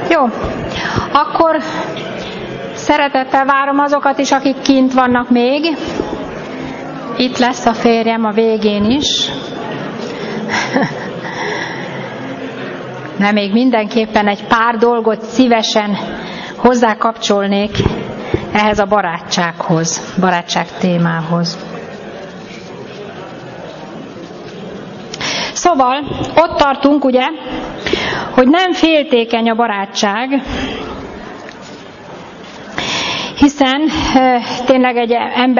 Jó. Akkor szeretettel várom azokat is, akik kint vannak még. Itt lesz a férjem a végén is. De még mindenképpen egy pár dolgot szívesen hozzákapcsolnék ehhez a barátsághoz, barátság témához. Szóval ott tartunk, ugye, hogy nem féltékeny a barátság, hiszen tényleg egy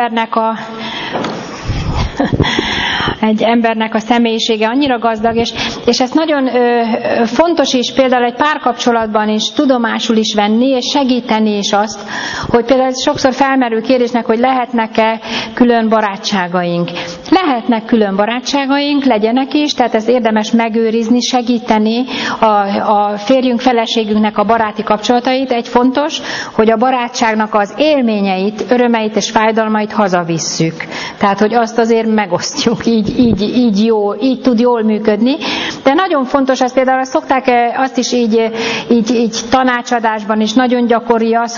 embernek a személyisége annyira gazdag, és ez nagyon fontos is például egy párkapcsolatban is tudomásul is venni, és segíteni is azt, hogy például sokszor felmerül kérdésnek, hogy lehetnek-e külön barátságaink. Lehetnek külön barátságaink, legyenek is, tehát ezt érdemes megőrizni, segíteni a férjünk, feleségünknek a baráti kapcsolatait. Egy fontos, hogy a barátságnak az élményeit, örömeit és fájdalmait hazavisszük. Tehát, hogy azt azért megosztjuk, így tud jól működni. De nagyon fontos, az például szokták azt is így tanácsadásban is nagyon gyakori az,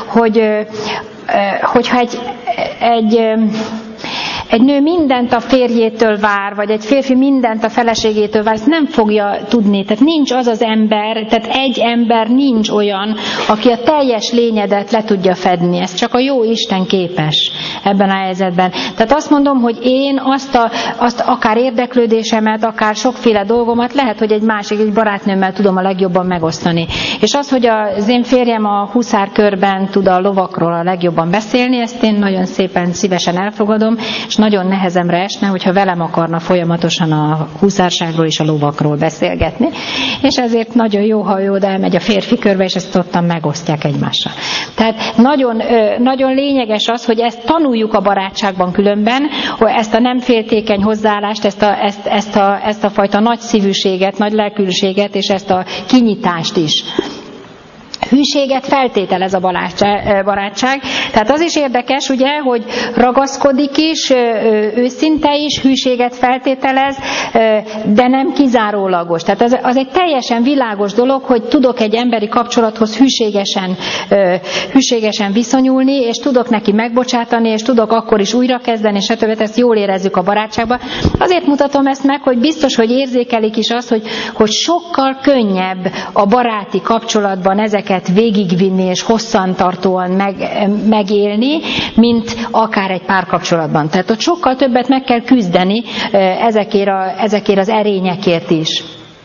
hogyha egy nő mindent a férjétől vár, vagy egy férfi mindent a feleségétől vár, ezt nem fogja tudni. Tehát nincs az az ember, tehát egy ember nincs olyan, aki a teljes lényedet le tudja fedni. Ez csak a jó Isten képes ebben a helyzetben. Tehát azt mondom, hogy én azt akár érdeklődésemet, akár sokféle dolgomat lehet, hogy egy barátnőmmel tudom a legjobban megosztani. És az, hogy az én férjem a huszárkörben tud a lovakról a legjobban beszélni, ezt én nagyon szépen, szívesen elfogadom, és nagyon nehezemre esne, hogyha velem akarna folyamatosan a huszárságról és a lovakról beszélgetni. És ezért nagyon jó, ha ő oda elmegy a férfi körbe, és ezt ottan megosztják egymással. Tehát nagyon lényeges az, hogy ezt tanuljuk a barátságban különben, hogy ezt a nem féltékeny hozzáállást, ezt a fajta nagy szívűséget, nagy lelkűséget, és ezt a kinyitást is. Hűséget feltételez a barátság. Tehát az is érdekes, ugye, hogy ragaszkodik is, őszinte is, hűséget feltételez, de nem kizárólagos. Tehát az egy teljesen világos dolog, hogy tudok egy emberi kapcsolathoz hűségesen viszonyulni, és tudok neki megbocsátani, és tudok akkor is újrakezdeni, stb. Ezt jól érezzük a barátságban. Azért mutatom ezt meg, hogy biztos, hogy érzékelik is azt, hogy sokkal könnyebb a baráti kapcsolatban ezeket végigvinni és hosszantartóan megélni, mint akár egy párkapcsolatban. Tehát ott sokkal többet meg kell küzdeni ezekért az erényekért is.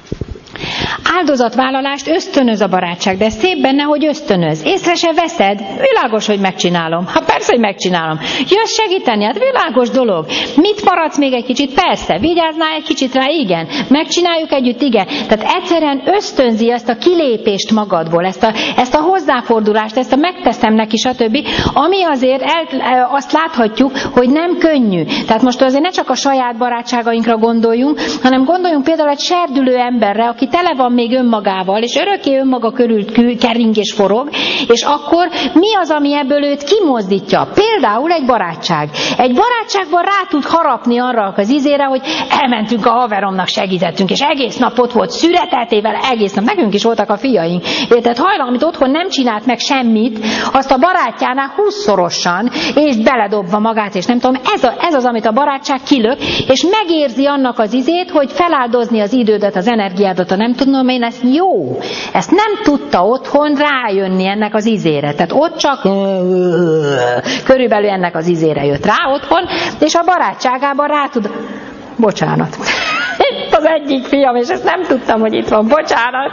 Áldozatvállalást ösztönöz a barátság, de szép benne, hogy ösztönöz. Észre se veszed? Világos, hogy megcsinálom. Hát persze, hogy megcsinálom. Jössz segíteni? Hát világos dolog. Mit maradsz még egy kicsit? Persze. Vigyáznál egy kicsit rá? Igen. Megcsináljuk együtt? Igen. Tehát egyszerűen ösztönzi ezt a kilépést magadból, ezt a hozzáfordulást, ezt a megteszem neki, stb. Ami azért azt láthatjuk, hogy nem könnyű. Tehát most azért ne csak a saját barátságainkra gondoljunk, hanem gondoljunk például egy serdülő emberre, aki tele van még önmagával, és örökké önmaga körül kering és forog, és akkor mi az, ami ebből őt kimozdítja? Például egy barátság. Egy barátságban rá tud harapni arra az ízére, hogy elmentünk a haveromnak, segítettünk, és egész nap ott volt szüreteltével, egész nap, nekünk is voltak a fiaink. Tehát hajlam, amit otthon nem csinált meg semmit, azt a barátjánál 20-szorosan, és beledobva magát, és nem tudom, ez az, amit a barátság kilök, és megérzi annak az ízét, hogy feláldozni az idődet, az energiádat, nem tudom én, ez jó. Ezt nem tudta otthon rájönni ennek az ízére. Tehát ott csak körülbelül ennek az ízére jött rá otthon, és a barátságában rá tud... Bocsánat. Itt az egyik fiam, és ezt nem tudtam, hogy itt van. Bocsánat.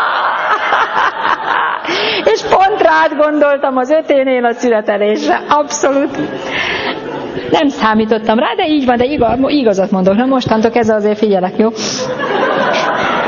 És pont rád gondoltam az 5-énél a születelésre. Abszolút. Nem számítottam rá, de így van, de igazat mondok. Na mostantól kezdve azért figyelek, jó?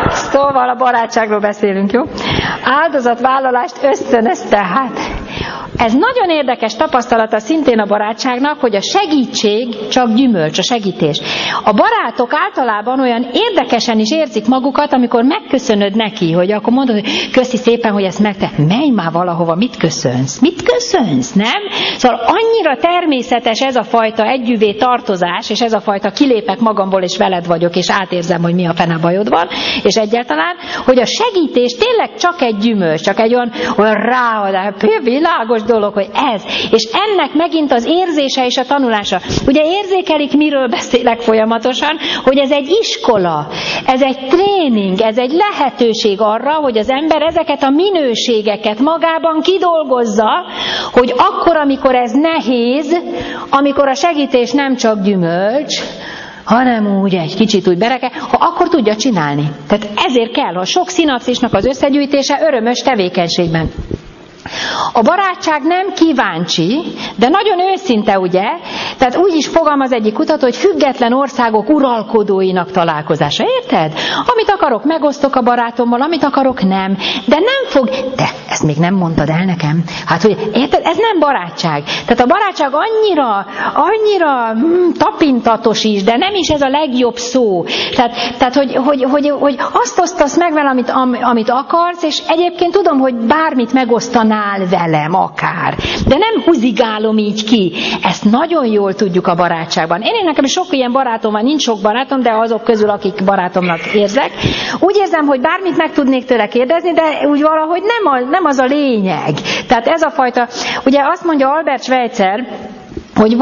Szóval a barátságról beszélünk, jó? Áldozatvállalást ösztönöz tehát. Ez nagyon érdekes tapasztalata szintén a barátságnak, hogy a segítség csak gyümölcs, a segítés. A barátok általában olyan érdekesen is érzik magukat, amikor megköszönöd neki, hogy akkor mondod, hogy köszi szépen, hogy ezt megte. Menj már valahova, mit köszönsz? Mit köszönsz, nem? Szóval annyira természetes ez a fajta együvé tartozás, és ez a fajta kilépek magamból, és veled vagyok, és átérzem, hogy mi a fene bajod van, és egyáltalán, hogy a segítés tényleg csak egy gyümölcs, csak egy olyan ráadás, világos dolog, hogy ez. És ennek megint az érzése és a tanulása. Ugye érzékelik, miről beszélek folyamatosan, hogy ez egy iskola, ez egy tréning, ez egy lehetőség arra, hogy az ember ezeket a minőségeket magában kidolgozza, hogy akkor, amikor ez nehéz, amikor a segítés nem csak gyümölcs, hanem úgy egy kicsit úgy bereke, akkor tudja csinálni. Tehát ezért kell, a sok szinapszisnak az összegyűjtése örömös tevékenységben. A barátság nem kíváncsi, de nagyon őszinte, ugye? Tehát úgy is fogalmaz egyik kutató, hogy független országok uralkodóinak találkozása. Érted? Amit akarok, megosztok a barátommal, amit akarok, nem. De nem fog... De ezt még nem mondtad el nekem. Hát, hogy érted? Ez nem barátság. Tehát a barátság annyira tapintatos is, de nem is ez a legjobb szó. Tehát hogy azt osztasz meg vele, amit akarsz, és egyébként tudom, hogy bármit megosztanál velem akár. De nem húzigálom így ki. Ezt nagyon jól tudjuk a barátságban. Én nekem sok ilyen barátom van, nincs sok barátom, de azok közül, akik barátomnak érzek. Úgy érzem, hogy bármit meg tudnék tőle kérdezni, de úgy valahogy nem az a lényeg. Tehát ez a fajta, ugye azt mondja Albert Schweitzer, hogy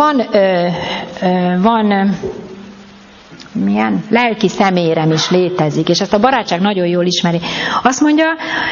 van milyen lelki szemérem is létezik, és ezt a barátság nagyon jól ismeri. Azt mondja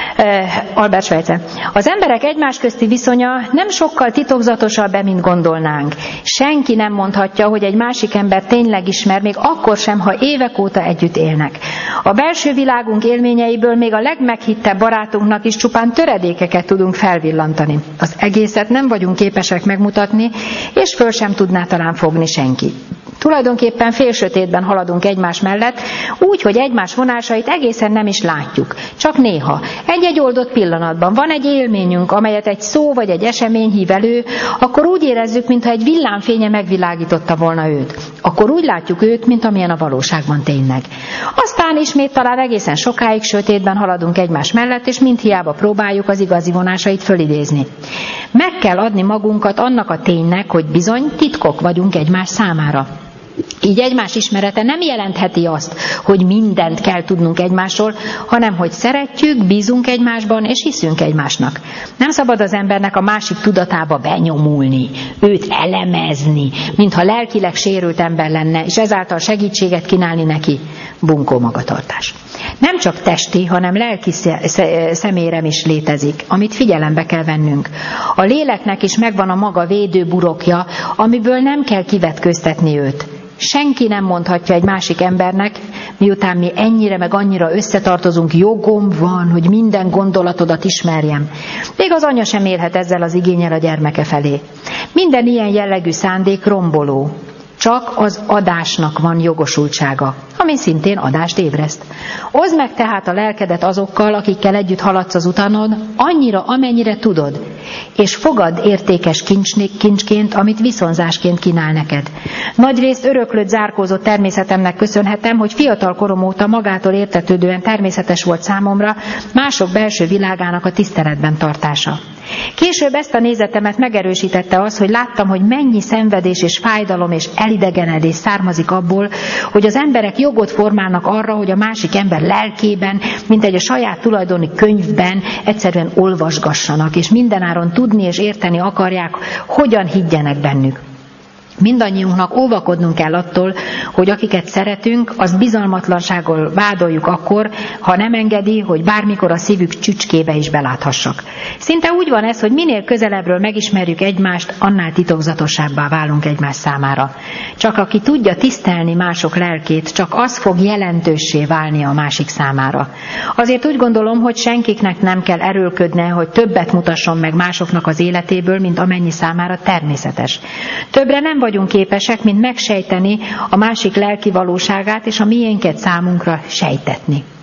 Albert Schweitzer, az emberek egymás közti viszonya nem sokkal titokzatosabb, mint gondolnánk. Senki nem mondhatja, hogy egy másik ember tényleg ismer, még akkor sem, ha évek óta együtt élnek. A belső világunk élményeiből még a legmeghittebb barátunknak is csupán töredékeket tudunk felvillantani. Az egészet nem vagyunk képesek megmutatni, és föl sem tudná talán fogni senki. Tulajdonképpen félsötétben haladunk egymás mellett, úgy, hogy egymás vonásait egészen nem is látjuk. Csak néha, egy-egy oldott pillanatban van egy élményünk, amelyet egy szó vagy egy esemény hív elő, akkor úgy érezzük, mintha egy villámfénye megvilágította volna őt. Akkor úgy látjuk őt, mint amilyen a valóságban tényleg. Aztán ismét talán egészen sokáig sötétben haladunk egymás mellett, és mindhiába próbáljuk az igazi vonásait fölidézni. Meg kell adni magunkat annak a ténynek, hogy bizony titkok vagyunk egymás számára. Így egymás ismerete nem jelentheti azt, hogy mindent kell tudnunk egymásról, hanem hogy szeretjük, bízunk egymásban és hiszünk egymásnak. Nem szabad az embernek a másik tudatába benyomulni, őt elemezni, mintha lelkileg sérült ember lenne, és ezáltal segítséget kínálni neki. Bunkó magatartás. Nem csak testi, hanem lelki szemérem is létezik, amit figyelembe kell vennünk. A léleknek is megvan a maga védőburokja, amiből nem kell kivetköztetni őt. Senki nem mondhatja egy másik embernek, miután mi ennyire meg annyira összetartozunk, jogom van, hogy minden gondolatodat ismerjem. Még az anya sem élhet ezzel az igénnyel a gyermeke felé. Minden ilyen jellegű szándék romboló. Csak az adásnak van jogosultsága, ami szintén adást ébreszt. Oszd meg tehát a lelkedet azokkal, akikkel együtt haladsz az utanod, annyira, amennyire tudod, és fogad értékes kincsként, amit viszonzásként kínál neked. Nagyrészt öröklött, zárkózott természetemnek köszönhetem, hogy fiatal korom óta magától értetődően természetes volt számomra mások belső világának a tiszteletben tartása. Később ezt a nézetemet megerősítette az, hogy láttam, hogy mennyi szenvedés és fájdalom és elidegenedés származik abból, hogy az emberek jogot formálnak arra, hogy a másik ember lelkében, mint egy a saját tulajdoni könyvben egyszerűen olvasgassanak, és mindenáron tudni és érteni akarják, hogyan higgyenek bennük. Mindannyiunknak óvakodnunk kell attól, hogy akiket szeretünk, azt bizalmatlansággal vádoljuk akkor, ha nem engedi, hogy bármikor a szívük csücskébe is beláthassak. Szinte úgy van ez, hogy minél közelebbről megismerjük egymást, annál titokzatosabbá válunk egymás számára. Csak aki tudja tisztelni mások lelkét, csak az fog jelentőssé válni a másik számára. Azért úgy gondolom, hogy senkiknek nem kell erőlködnie, hogy többet mutasson meg másoknak az életéből, mint amennyi számára természetes. Többre nem vagyunk képesek, mint megsejteni a másik lelki valóságát és a miénket számunkra sejtetni.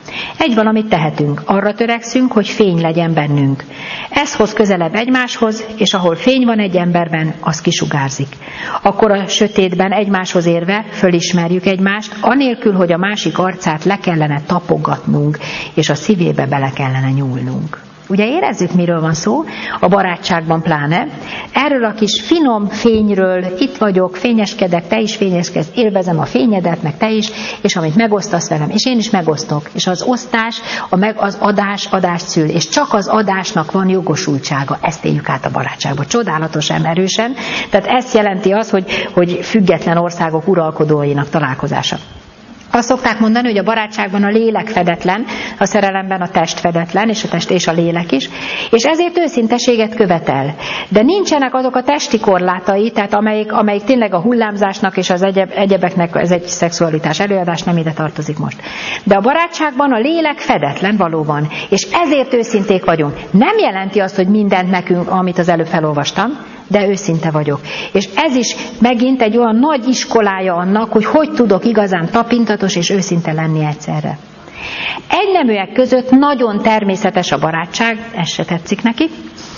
Egy valamit tehetünk, arra törekszünk, hogy fény legyen bennünk. Ez hoz közelebb egymáshoz, és ahol fény van egy emberben, az kisugárzik. Akkor a sötétben egymáshoz érve fölismerjük egymást, anélkül, hogy a másik arcát le kellene tapogatnunk, és a szívébe bele kellene nyúlnunk. Ugye érezzük, miről van szó, a barátságban pláne. Erről a kis finom fényről, itt vagyok, fényeskedek, te is fényeskedsz, élvezem a fényedet, meg te is, és amit megosztasz velem, és én is megosztok. És az osztás, az adás adást szül, és csak az adásnak van jogosultsága. Ezt éljük át a barátságban. Csodálatosan erősen. Tehát ezt jelenti az, hogy független országok uralkodóinak találkozása. Azt szokták mondani, hogy a barátságban a lélek fedetlen, a szerelemben a test fedetlen, és a test és a lélek is, és ezért őszinteséget követel. De nincsenek azok a testi korlátai, tehát amelyik tényleg a hullámzásnak és az egyebeknek, ez egy szexualitás előadás, nem ide tartozik most. De a barátságban a lélek fedetlen valóban, és ezért őszinték vagyunk. Nem jelenti azt, hogy mindent nekünk, amit az előbb felolvastam, de őszinte vagyok. És ez is megint egy olyan nagy iskolája annak, hogy tudok igazán tapintatos és őszinte lenni egyszerre. Egyneműek között nagyon természetes a barátság, ez se tetszik neki.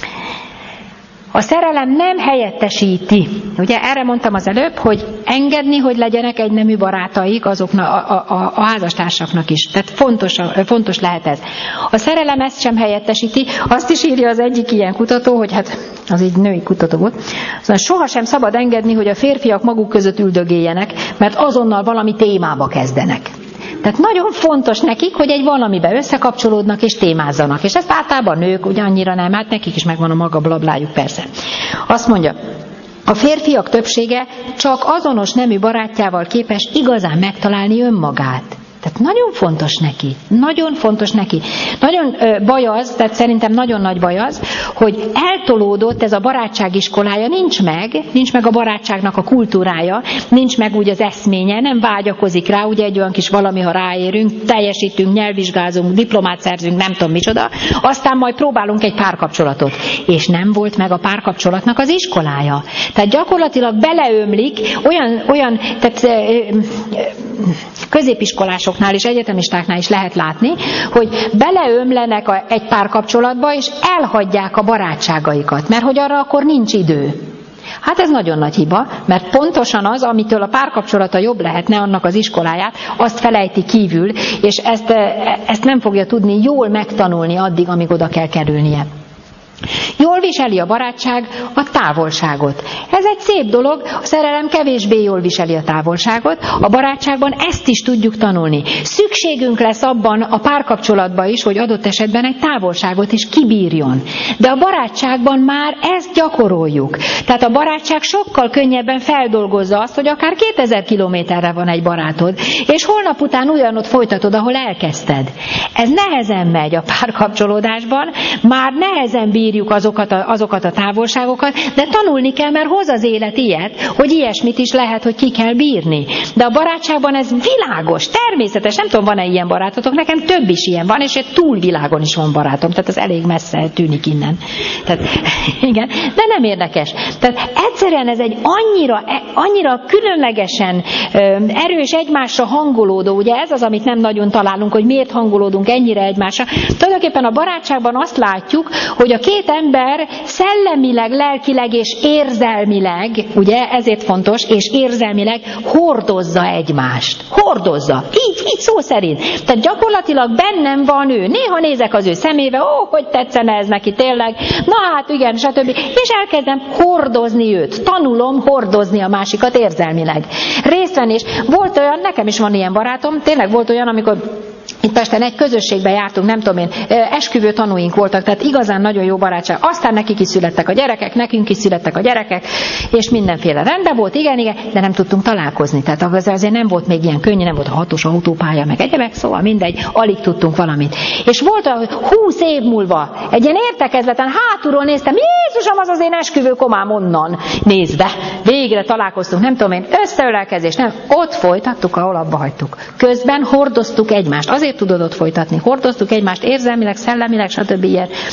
A szerelem nem helyettesíti. Ugye erre mondtam az előbb, hogy engedni, hogy legyenek egynemű barátaik azoknak a házastársaknak is. Tehát fontos lehet ez. A szerelem ezt sem helyettesíti. Azt is írja az egyik ilyen kutató, hogy hát az így női kutató volt. Szóval sohasem szabad engedni, hogy a férfiak maguk között üldögéljenek, mert azonnal valami témába kezdenek. Tehát nagyon fontos nekik, hogy egy valamibe összekapcsolódnak és témázzanak. És ezt általában nők ugye annyira nem, hát nekik is megvan a maga blablájuk persze. Azt mondja, a férfiak többsége csak azonos nemű barátjával képes igazán megtalálni önmagát. Tehát nagyon fontos neki. Nagyon fontos neki. Nagyon baj az, tehát szerintem nagyon nagy baj az, hogy eltolódott ez a barátság iskolája, nincs meg a barátságnak a kultúrája, nincs meg úgy az eszménye, nem vágyakozik rá, ugye egy olyan kis valami, ha ráérünk, teljesítünk, nyelvvizsgázunk, diplomát szerzünk, nem tudom micsoda, aztán majd próbálunk egy párkapcsolatot. És nem volt meg a párkapcsolatnak az iskolája. Tehát gyakorlatilag beleömlik olyan tehát középiskolásoknál és egyetemistáknál is lehet látni, hogy beleömlenek egy párkapcsolatba, és elhagyják a barátságaikat, mert hogy arra akkor nincs idő. Hát ez nagyon nagy hiba, mert pontosan az, amitől a párkapcsolata jobb lehetne, annak az iskoláját, azt felejti kívül, és ezt nem fogja tudni jól megtanulni addig, amíg oda kell kerülnie. Jól viseli a barátság a távolságot. Ez egy szép dolog, a szerelem kevésbé jól viseli a távolságot, a barátságban ezt is tudjuk tanulni. Szükségünk lesz abban a párkapcsolatban is, hogy adott esetben egy távolságot is kibírjon. De a barátságban már ezt gyakoroljuk. Tehát a barátság sokkal könnyebben feldolgozza azt, hogy akár 2000 kilométerre van egy barátod, és holnap után ugyanott folytatod, ahol elkezdted. Ez nehezen megy a párkapcsolódásban, már nehezen bírjuk azokat a távolságokat, de tanulni kell, mert hoz az élet ilyet, hogy ilyesmit is lehet, hogy ki kell bírni. De a barátságban ez világos, természetes, nem tudom, van-e ilyen barátotok, nekem több is ilyen van, és egy túlvilágon is van barátom, tehát az elég messze tűnik innen. Tehát, igen, de nem érdekes. Tehát egyszerűen ez egy annyira különlegesen erős egymásra hangolódó, ugye ez az, amit nem nagyon találunk, hogy miért hangolódunk ennyire egymásra. Tulajdonképpen a barátságban azt látjuk, hogy a két ember szellemileg, lelkileg és érzelmileg, ugye ezért fontos, és érzelmileg hordozza egymást. Hordozza. Így szó szerint. Tehát gyakorlatilag bennem van ő. Néha nézek az ő szemébe, hogy tetszene ez neki tényleg. Na hát igen, stb. És elkezdem hordozni őt. Tanulom hordozni a másikat érzelmileg. Részt venni. És volt olyan, nekem is van ilyen barátom, tényleg volt olyan, amikor itt Pesten egy közösségben jártunk, nem tudom én, esküvő tanúink voltak, tehát igazán nagyon jó barátság. Aztán nekik is születtek a gyerekek, nekünk is születtek a gyerekek, és mindenféle rendben volt, igen, de nem tudtunk találkozni. Tehát azért nem volt még ilyen könnyű, nem volt a 6-os autópálya, meg egyebek, szóval mindegy, alig tudtunk valamit. És volt 20 év múlva egy ilyen értekezleten, hátulról néztem, Jézusom, az én esküvő komám onnan nézve. Végre találkoztunk, nem tudom én, összeölelkezés, nem, ott folytattuk, ahol abba hagytuk. Közben hordoztuk egymást. Azért tudod ott folytatni. Hordoztuk egymást érzelmileg, szellemileg, stb. Ezt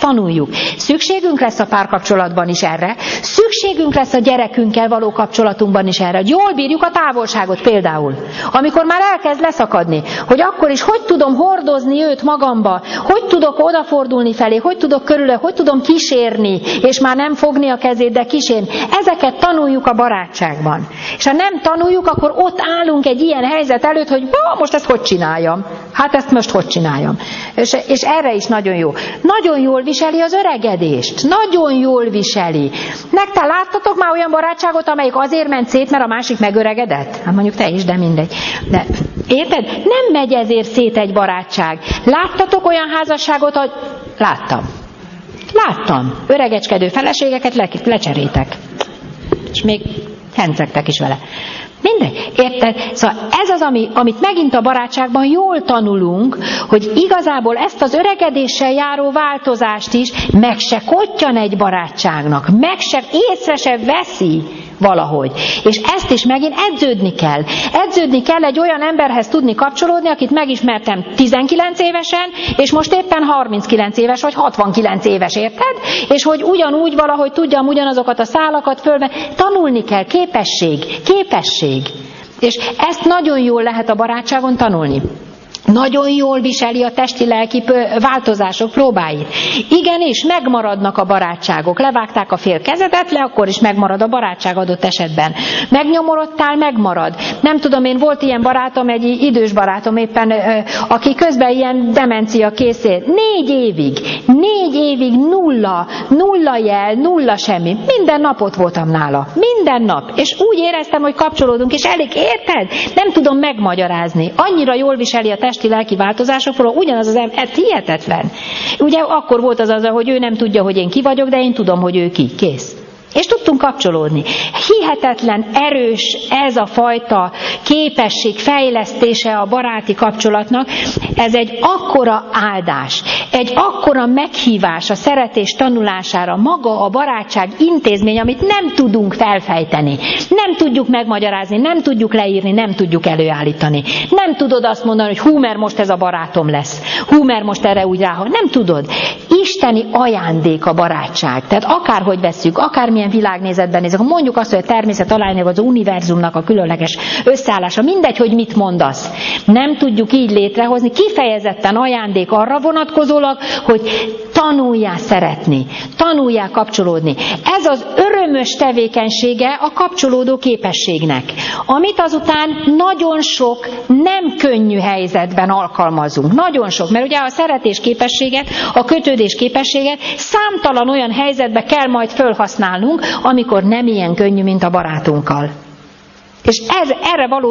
tanuljuk. Szükségünk lesz a párkapcsolatban is erre, szükségünk lesz a gyerekünkkel való kapcsolatunkban is erre, hogy jól bírjuk a távolságot például. Amikor már elkezd leszakadni, hogy akkor is hogy tudom hordozni őt magamba, hogy tudok odafordulni felé, hogy tudok körül, hogy tudom kísérni, és már nem fogni a kezét, de kísérni. Ezeket tanuljuk a barátságban. És ha nem tanuljuk, akkor ott állunk egy ilyen helyzet előtt, hogy most ezt hogy csináljam? Hát ezt most hogy csináljam? És erre is nagyon jó. Nagyon jól viseli az öregedést. Nagyon jól viseli. Nektek láttatok már olyan barátságot, amelyik azért ment szét, mert a másik megöregedett? Hát mondjuk te is, de mindegy. De érted? Nem megy ezért szét egy barátság. Láttatok olyan házasságot, hogy... Láttam. Öregecskedő feleségeket lecserétek. És még hencegtek is vele. Mindegy, érted? Szóval ez az, amit megint a barátságban jól tanulunk, hogy igazából ezt az öregedéssel járó változást is meg se kottyan egy barátságnak, észre se veszi valahogy. És ezt is megint edződni kell. Edződni kell egy olyan emberhez tudni kapcsolódni, akit megismertem 19 évesen, és most éppen 39 éves, vagy 69 éves, érted? És hogy ugyanúgy valahogy tudjam ugyanazokat a szálakat fölvenni. Tanulni kell, képesség. És ezt nagyon jól lehet a barátságon tanulni. Nagyon jól viseli a testi-lelki változások próbáit. Igenis, megmaradnak a barátságok. Levágták a fél kezedet, akkor is megmarad a barátság adott esetben. Megnyomorodtál, megmarad. Nem tudom, én volt ilyen barátom, egy idős barátom éppen, aki közben ilyen demencia készül. 4 évig nulla jel, nulla semmi. Minden nap ott voltam nála. Minden nap. És úgy éreztem, hogy kapcsolódunk, és elég érted? Nem tudom megmagyarázni. Annyira jól viseli a testi-lelki változásokról, ugyanaz az ember, ez hihetetlen. Ugye akkor volt az, hogy ő nem tudja, hogy én ki vagyok, de én tudom, hogy ő ki. Kész. És tudtunk kapcsolódni. Hihetetlen erős ez a fajta képesség fejlesztése a baráti kapcsolatnak. Ez egy akkora áldás, egy akkora meghívás a szeretés tanulására, maga a barátság intézmény, amit nem tudunk felfejteni. Nem tudjuk megmagyarázni, nem tudjuk leírni, nem tudjuk előállítani. Nem tudod azt mondani, hogy hú, mert most ez a barátom lesz. Hú, mert most erre úgy ráhol. Nem tudod. Isteni ajándék a barátság. Tehát akárhogy vesszük, akármilyen világnézetben nézek, mondjuk azt, hogy a természet alányában az univerzumnak a különleges összeállása, mindegy, hogy mit mondasz. Nem tudjuk így létrehozni, kifejezetten ajándék arra vonatkozólag, hogy tanuljál szeretni, tanuljál kapcsolódni. Ez az örömös tevékenysége a kapcsolódó képességnek, amit azután nagyon sok nem könnyű helyzetben alkalmazunk. Nagyon sok, mert ugye a szeretés képességet, a kötődés képességet számtalan olyan helyzetbe kell majd felhasználnunk, amikor nem ilyen könnyű, mint a barátunkkal. És erre való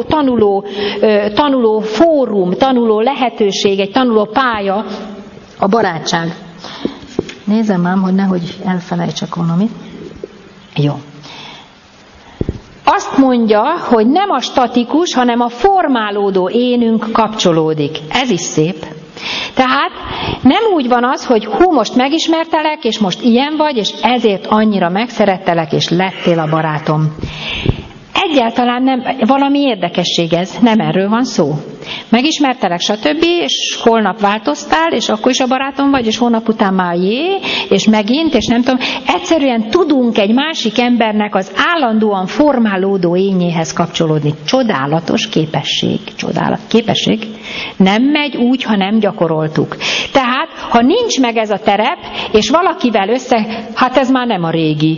tanuló fórum, tanuló lehetőség, egy tanuló pálya a barátság. Nézem már, hogy nehogy elfelejtsek valamit. Jó. Azt mondja, hogy nem a statikus, hanem a formálódó énünk kapcsolódik. Ez is szép. Tehát nem úgy van az, hogy hú, most megismertelek, és most ilyen vagy, és ezért annyira megszerettelek, és lettél a barátom. Egyáltalán nem, valami érdekesség ez, nem erről van szó. Megismertelek, stb., és holnap változtál, és akkor is a barátom vagy, és hónap után már és megint, és nem tudom. Egyszerűen tudunk egy másik embernek az állandóan formálódó ényéhez kapcsolódni. Csodálatos képesség. Képesség. Nem megy úgy, ha nem gyakoroltuk. Tehát, ha nincs meg ez a terep, és valakivel hát ez már nem a régi.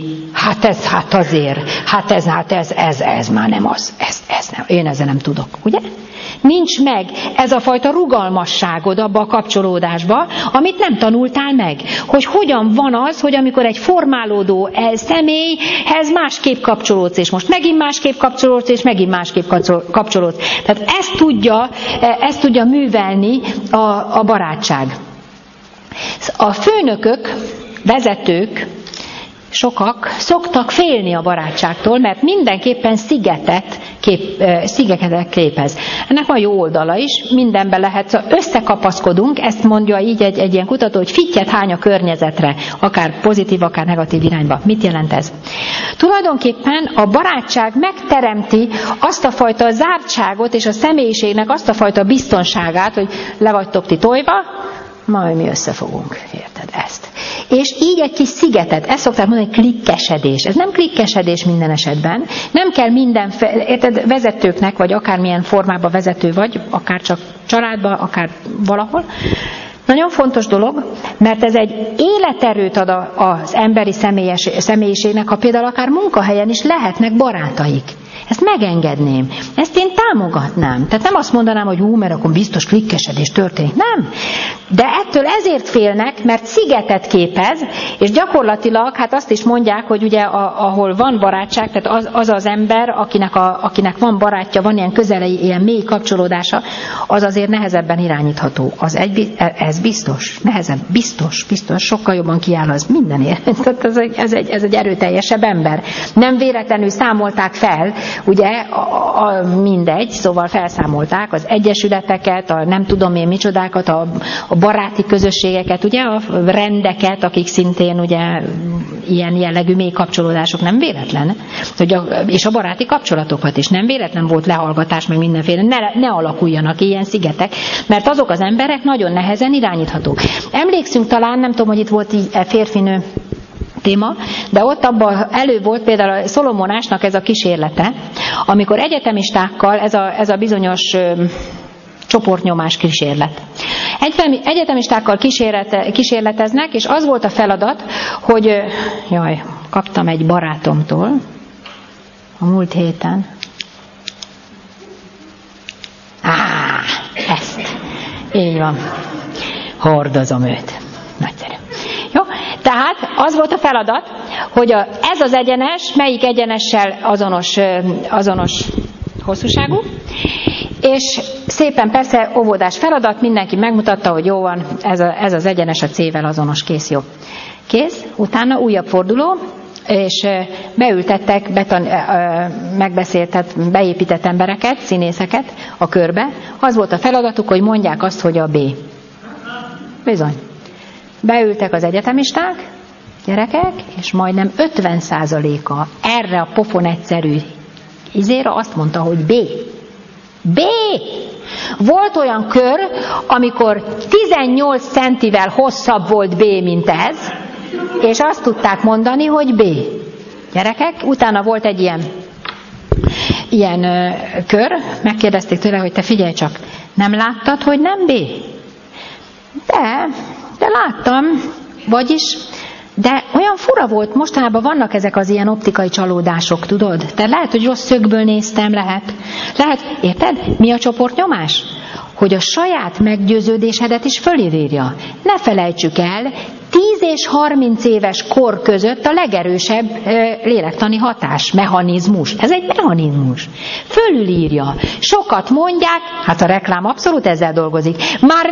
Ez már nem az. Ez nem. Én ezzel nem tudok, ugye? Nincs meg ez a fajta rugalmasságod abba a kapcsolódásba, amit nem tanultál meg. Hogy hogyan van az, hogy amikor egy formálódó személyhez másképp kapcsolódsz, és most megint másképp kapcsolódsz, és megint másképp kapcsolódsz. Tehát ezt tudja művelni a barátság. A főnökök, vezetők, sokak szoktak félni a barátságtól, mert mindenképpen szigetet képez. Ennek van jó oldala is, mindenben lehet, szóval összekapaszkodunk, ezt mondja így egy ilyen kutató, hogy fittyet hány a környezetre, akár pozitív, akár negatív irányba. Mit jelent ez? Tulajdonképpen a barátság megteremti azt a fajta zártságot és a személyiségnek azt a fajta biztonságát, hogy le vagytok ti tojva, majd mi összefogunk, érted ezt. És így egy kis szigetet, ezt szokták mondani, klikkesedés. Ez nem klikkesedés minden esetben. Nem kell minden, érted, vezetőknek, vagy akármilyen formában vezető vagy, akár csak családban, akár valahol. Nagyon fontos dolog, mert ez egy életerőt ad az emberi személyiségnek, ha például akár munkahelyen is lehetnek barátaik. Ezt megengedném, ezt én támogatnám. Tehát nem azt mondanám, hogy mert akkor biztos klikkesedés történik. Nem. De ettől ezért félnek, mert szigetet képez, és gyakorlatilag, hát azt is mondják, hogy ugye ahol van barátság, tehát az az ember, akinek van barátja, van ilyen közeli, ilyen mély kapcsolódása, az azért nehezebben irányítható. Ez biztos, nehezebb, biztos, sokkal jobban kiáll az mindenért. Tehát ez egy erőteljesebb ember. Nem véletlenül számolták fel, ugye, mindegy, szóval felszámolták az egyesületeket, a nem tudom én micsodákat, a baráti közösségeket, ugye, a rendeket, akik szintén ugye ilyen jellegű mély kapcsolódások, nem véletlen. És a baráti kapcsolatokat is nem véletlen volt lehallgatás, meg mindenféle, ne alakuljanak ilyen szigetek, mert azok az emberek nagyon nehezen irányíthatók. Emlékszünk talán, nem tudom, hogy itt volt így férfinő téma, de ott abban elő volt például a Szolomonásnak ez a kísérlete, amikor egyetemistákkal ez a bizonyos csoportnyomás kísérlet. Egyetemistákkal kísérleteznek, és az volt a feladat, hogy kaptam egy barátomtól a múlt héten. Ezt. Így van. Hordozom őt. Nagyszerű. Jó? Tehát az volt a feladat, hogy ez az egyenes, melyik egyenessel azonos hosszúságú, és szépen persze óvodás feladat, mindenki megmutatta, hogy jó van, ez az egyenes a C-vel azonos, kész, jó. Kész, utána újabb forduló, és beültettek, megbeszéltet, beépített embereket, színészeket a körbe. Az volt a feladatuk, hogy mondják azt, hogy a B. Bizony. Beültek az egyetemisták, gyerekek, és majdnem 50%-a erre a pofon egyszerű izére azt mondta, hogy B. B! Volt olyan kör, amikor 18 centivel hosszabb volt B, mint ez, és azt tudták mondani, hogy B. Gyerekek, utána volt egy ilyen kör, megkérdezték tőle, hogy te figyelj csak, nem láttad, hogy nem B? De láttam, vagyis, de olyan fura volt, mostanában vannak ezek az ilyen optikai csalódások, tudod? Te lehet, hogy rossz szögből néztem, lehet, érted? Mi a csoportnyomás? Hogy a saját meggyőződésedet is fölírja. Ne felejtsük el, 10 és 30 éves kor között a legerősebb lélektani hatásmechanizmus. Ez egy mechanizmus. Fölülírja. Sokat mondják, hát a reklám abszolút ezzel dolgozik. Már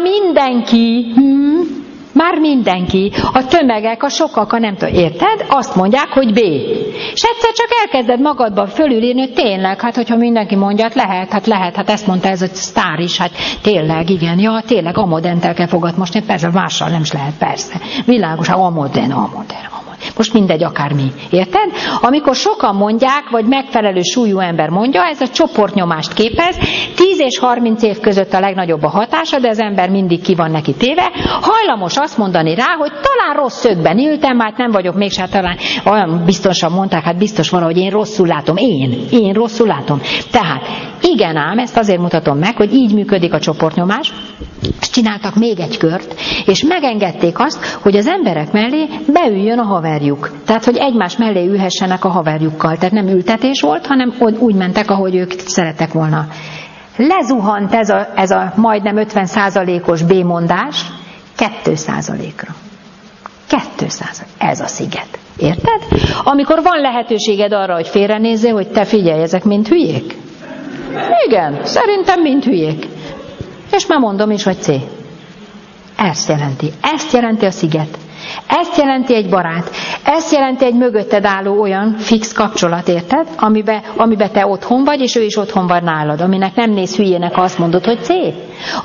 mindenki, a tömegek, a sokak, a nem tudom, érted? Azt mondják, hogy B. És egyszer csak elkezded magadba fölülírni, hogy tényleg, hát hogyha mindenki mondja, hát ezt mondta ez a sztár is, hát tényleg, igen, ja, tényleg Amodentel kell fogadmosni, persze mással nem is lehet, persze. Világos, Amoden. Most mindegy, akármi. Érted? Amikor sokan mondják, vagy megfelelő súlyú ember mondja, ez a csoportnyomást képez, 10 és 30 év között a legnagyobb a hatása, de az ember mindig ki van neki téve, hajlamos azt mondani rá, hogy talán rossz szögben ültem, hát nem vagyok mégsem, talán olyan biztosan mondták, hát biztos valahogy én rosszul látom. Én rosszul látom. Tehát igen ám, ezt azért mutatom meg, hogy így működik a csoportnyomás, és csináltak még egy kört, és megengedték azt, hogy az emberek mellé beüljön a haverjuk. Tehát, hogy egymás mellé ülhessenek a haverjukkal. Tehát nem ültetés volt, hanem úgy mentek, ahogy ők szerettek volna. Lezuhant ez a majdnem 50%-os B-mondás 2%-ra. 2%. Ez a sziget. Érted? Amikor van lehetőséged arra, hogy félrenézzél, hogy te figyelj, ezek mind hülyék? Igen, szerintem mind hülyék. És már mondom is, hogy C. Ezt jelenti a sziget. Ezt jelenti egy barát. Ezt jelenti egy mögötted álló olyan fix kapcsolat, érted? Amiben te otthon vagy, és ő is otthon van nálad. Aminek nem néz hülyének, ha azt mondod, hogy C.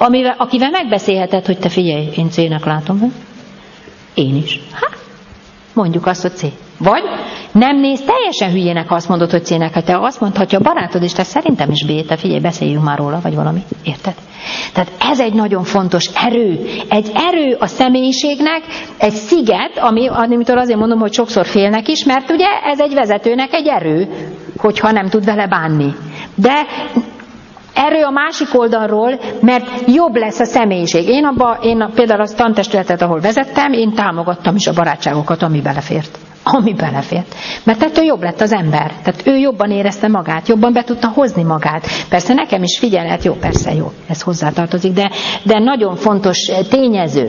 Akivel megbeszélheted, hogy te figyelj, én C-nek látom. Én is. Mondjuk azt, hogy C. Vagy nem néz teljesen hülyének, ha azt mondod, hogy C-nek, hát te azt mondhatja a barátod, és te szerintem is B, te figyelj, beszéljünk már róla, vagy valami. Érted? Tehát ez egy nagyon fontos erő. Egy erő a személyiségnek, egy sziget, amitől azért mondom, hogy sokszor félnek is, mert ugye ez egy vezetőnek egy erő, hogyha nem tud vele bánni. De erő a másik oldalról, mert jobb lesz a személyiség. Én például a tantestületet, ahol vezettem, én támogattam is a barátságokat, ami belefért. Ami belefért. Mert ettől jobb lett az ember. Tehát ő jobban érezte magát, jobban be tudta hozni magát. Persze nekem is figyelhet, jó, persze jó, ez hozzátartozik, de nagyon fontos tényező.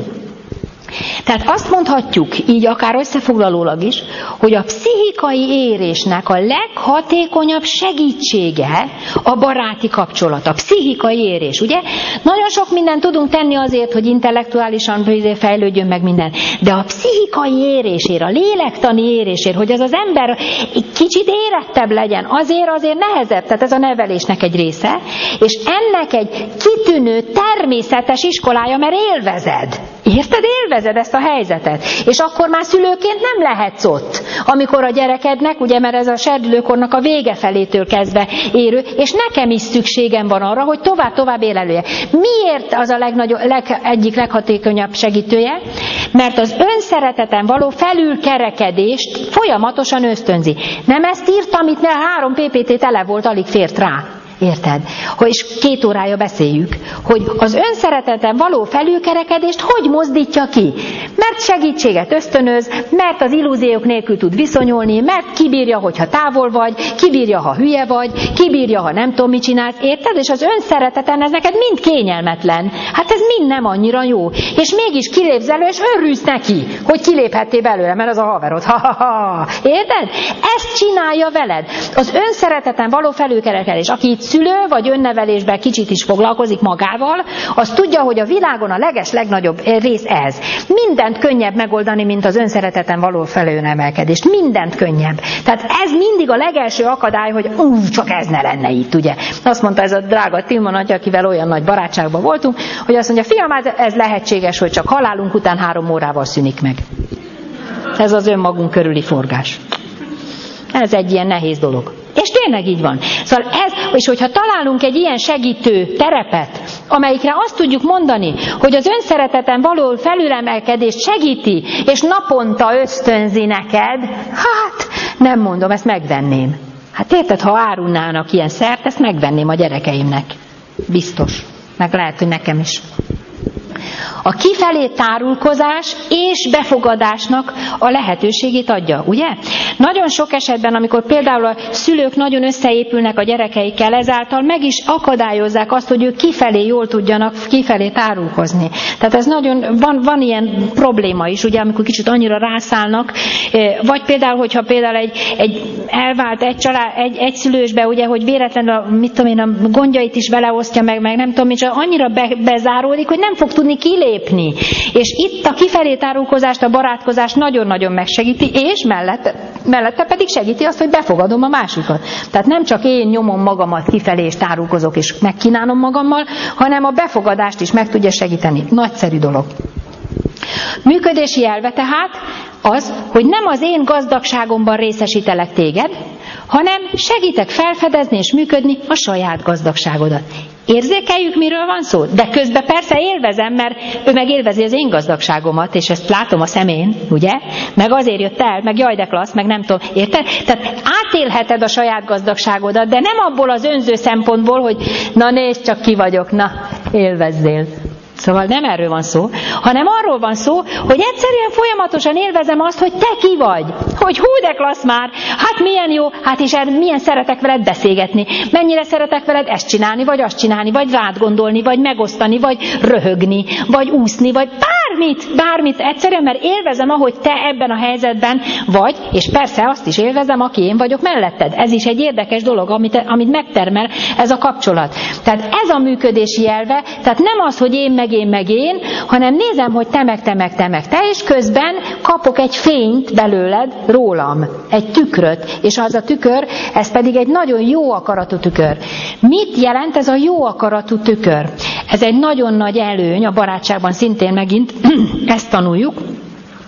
Tehát azt mondhatjuk, így akár összefoglalólag is, hogy a pszichikai érésnek a leghatékonyabb segítsége a baráti kapcsolat, a pszichikai érés, ugye? Nagyon sok mindent tudunk tenni azért, hogy intellektuálisan fejlődjön meg minden, de a pszichikai érésért, a lélektani érésért, hogy az az ember kicsit érettebb legyen, azért nehezebb, tehát ez a nevelésnek egy része, és ennek egy kitűnő, természetes iskolája, mert élvezed. Érted? Élvezed ezt a helyzetet. És akkor már szülőként nem lehetsz ott, amikor a gyerekednek, ugye, mert ez a serdülőkornak a vége felétől kezdve érő, és nekem is szükségem van arra, hogy tovább élelője. Miért az a egyik leghatékonyabb segítője? Mert az önszereteten való felülkerekedést folyamatosan ösztönzi. Nem ezt írtam, itt 3 PPT tele volt, alig fért rá. Érted? És 2 órája beszéljük, hogy az önszereteten való felülkerekedést hogy mozdítja ki? Mert segítséget ösztönöz, mert az illúziók nélkül tud viszonyulni, mert kibírja, hogyha távol vagy, kibírja, ha hülye vagy, kibírja, ha nem tudom, mit csinálsz, érted? És az önszereteten ez neked mind kényelmetlen. Hát ez mind nem annyira jó. És mégis kilépsz elő, és örülsz neki, hogy kiléphettél belőle, mert az a haverod. Érted? Ezt csinálja veled. Az önszereteten való felülkerekedés. Aki itt szülő, vagy önnevelésben kicsit is foglalkozik magával, az tudja, hogy a világon a legnagyobb rész ez. Mindent könnyebb megoldani, mint az önszereteten való felőnemelkedést. Mindent könnyebb. Tehát ez mindig a legelső akadály, hogy csak ez ne lenne itt, ugye. Azt mondta ez a drága Tilman atya, akivel olyan nagy barátságban voltunk, hogy azt mondja, fiam, ez lehetséges, hogy csak halálunk után 3 órával szűnik meg. Ez az önmagunk körüli forgás. Ez egy ilyen nehéz dolog. És tényleg így van. Szóval és hogyha találunk egy ilyen segítő terepet, amelyikre azt tudjuk mondani, hogy az önszereteten való felülemelkedést segíti, és naponta ösztönzi neked, hát nem mondom, ezt megvenném. Hát érted, ha árulnának ilyen szert, ezt megvenném a gyerekeimnek. Biztos. Meg lehet, hogy nekem is. A kifelé tárulkozás és befogadásnak a lehetőségét adja, ugye? Nagyon sok esetben, amikor például a szülők nagyon összeépülnek a gyerekeikkel, ezáltal meg is akadályozzák azt, hogy ők kifelé jól tudjanak kifelé tárulkozni. Tehát ez nagyon, van ilyen probléma is, ugye, amikor kicsit annyira rászállnak, vagy például, hogyha például egy elvált egy szülősbe, ugye, hogy véletlenül mit tudom én, a gondjait is beleosztja meg nem tudom, és annyira bezáródik, hogy nem fog tudni kilépni. És itt a kifelé tárulkozást, a barátkozást nagyon-nagyon megsegíti, és mellette pedig segíti azt, hogy befogadom a másikat. Tehát nem csak én nyomom magamat kifelé, és tárulkozok, és megkínálom magammal, hanem a befogadást is meg tudja segíteni. Nagyszerű dolog. Működési elve tehát az, hogy nem az én gazdagságomban részesítelek téged, hanem segítek felfedezni és működni a saját gazdagságodat. Érzékeljük, miről van szó? De közben persze élvezem, mert ő meg élvezi az én gazdagságomat, és ezt látom a szemén, ugye? Meg azért jött el, meg jaj, de klassz, meg nem tudom, érted? Tehát átélheted a saját gazdagságodat, de nem abból az önző szempontból, hogy na nézd csak ki vagyok, na élvezzél. Szóval nem erről van szó, hanem arról van szó, hogy egyszerűen folyamatosan élvezem azt, hogy te ki vagy. Hogy hú, de klassz már, hát milyen jó, hát és milyen szeretek veled beszélgetni. Mennyire szeretek veled ezt csinálni, vagy azt csinálni, vagy rád gondolni, vagy megosztani, vagy röhögni, vagy úszni, vagy bármit egyszerűen, mert élvezem, ahogy te ebben a helyzetben vagy, és persze azt is élvezem, aki én vagyok melletted. Ez is egy érdekes dolog, amit megtermel ez a kapcsolat. Tehát ez a működési elve, tehát nem az, hogy én, hanem nézem, hogy te, és közben kapok egy fényt belőled rólam, egy tükröt, és az a tükör, ez pedig egy nagyon jó akaratú tükör. Mit jelent ez a jó akaratú tükör? Ez egy nagyon nagy előny, a barátságban szintén megint ezt tanuljuk,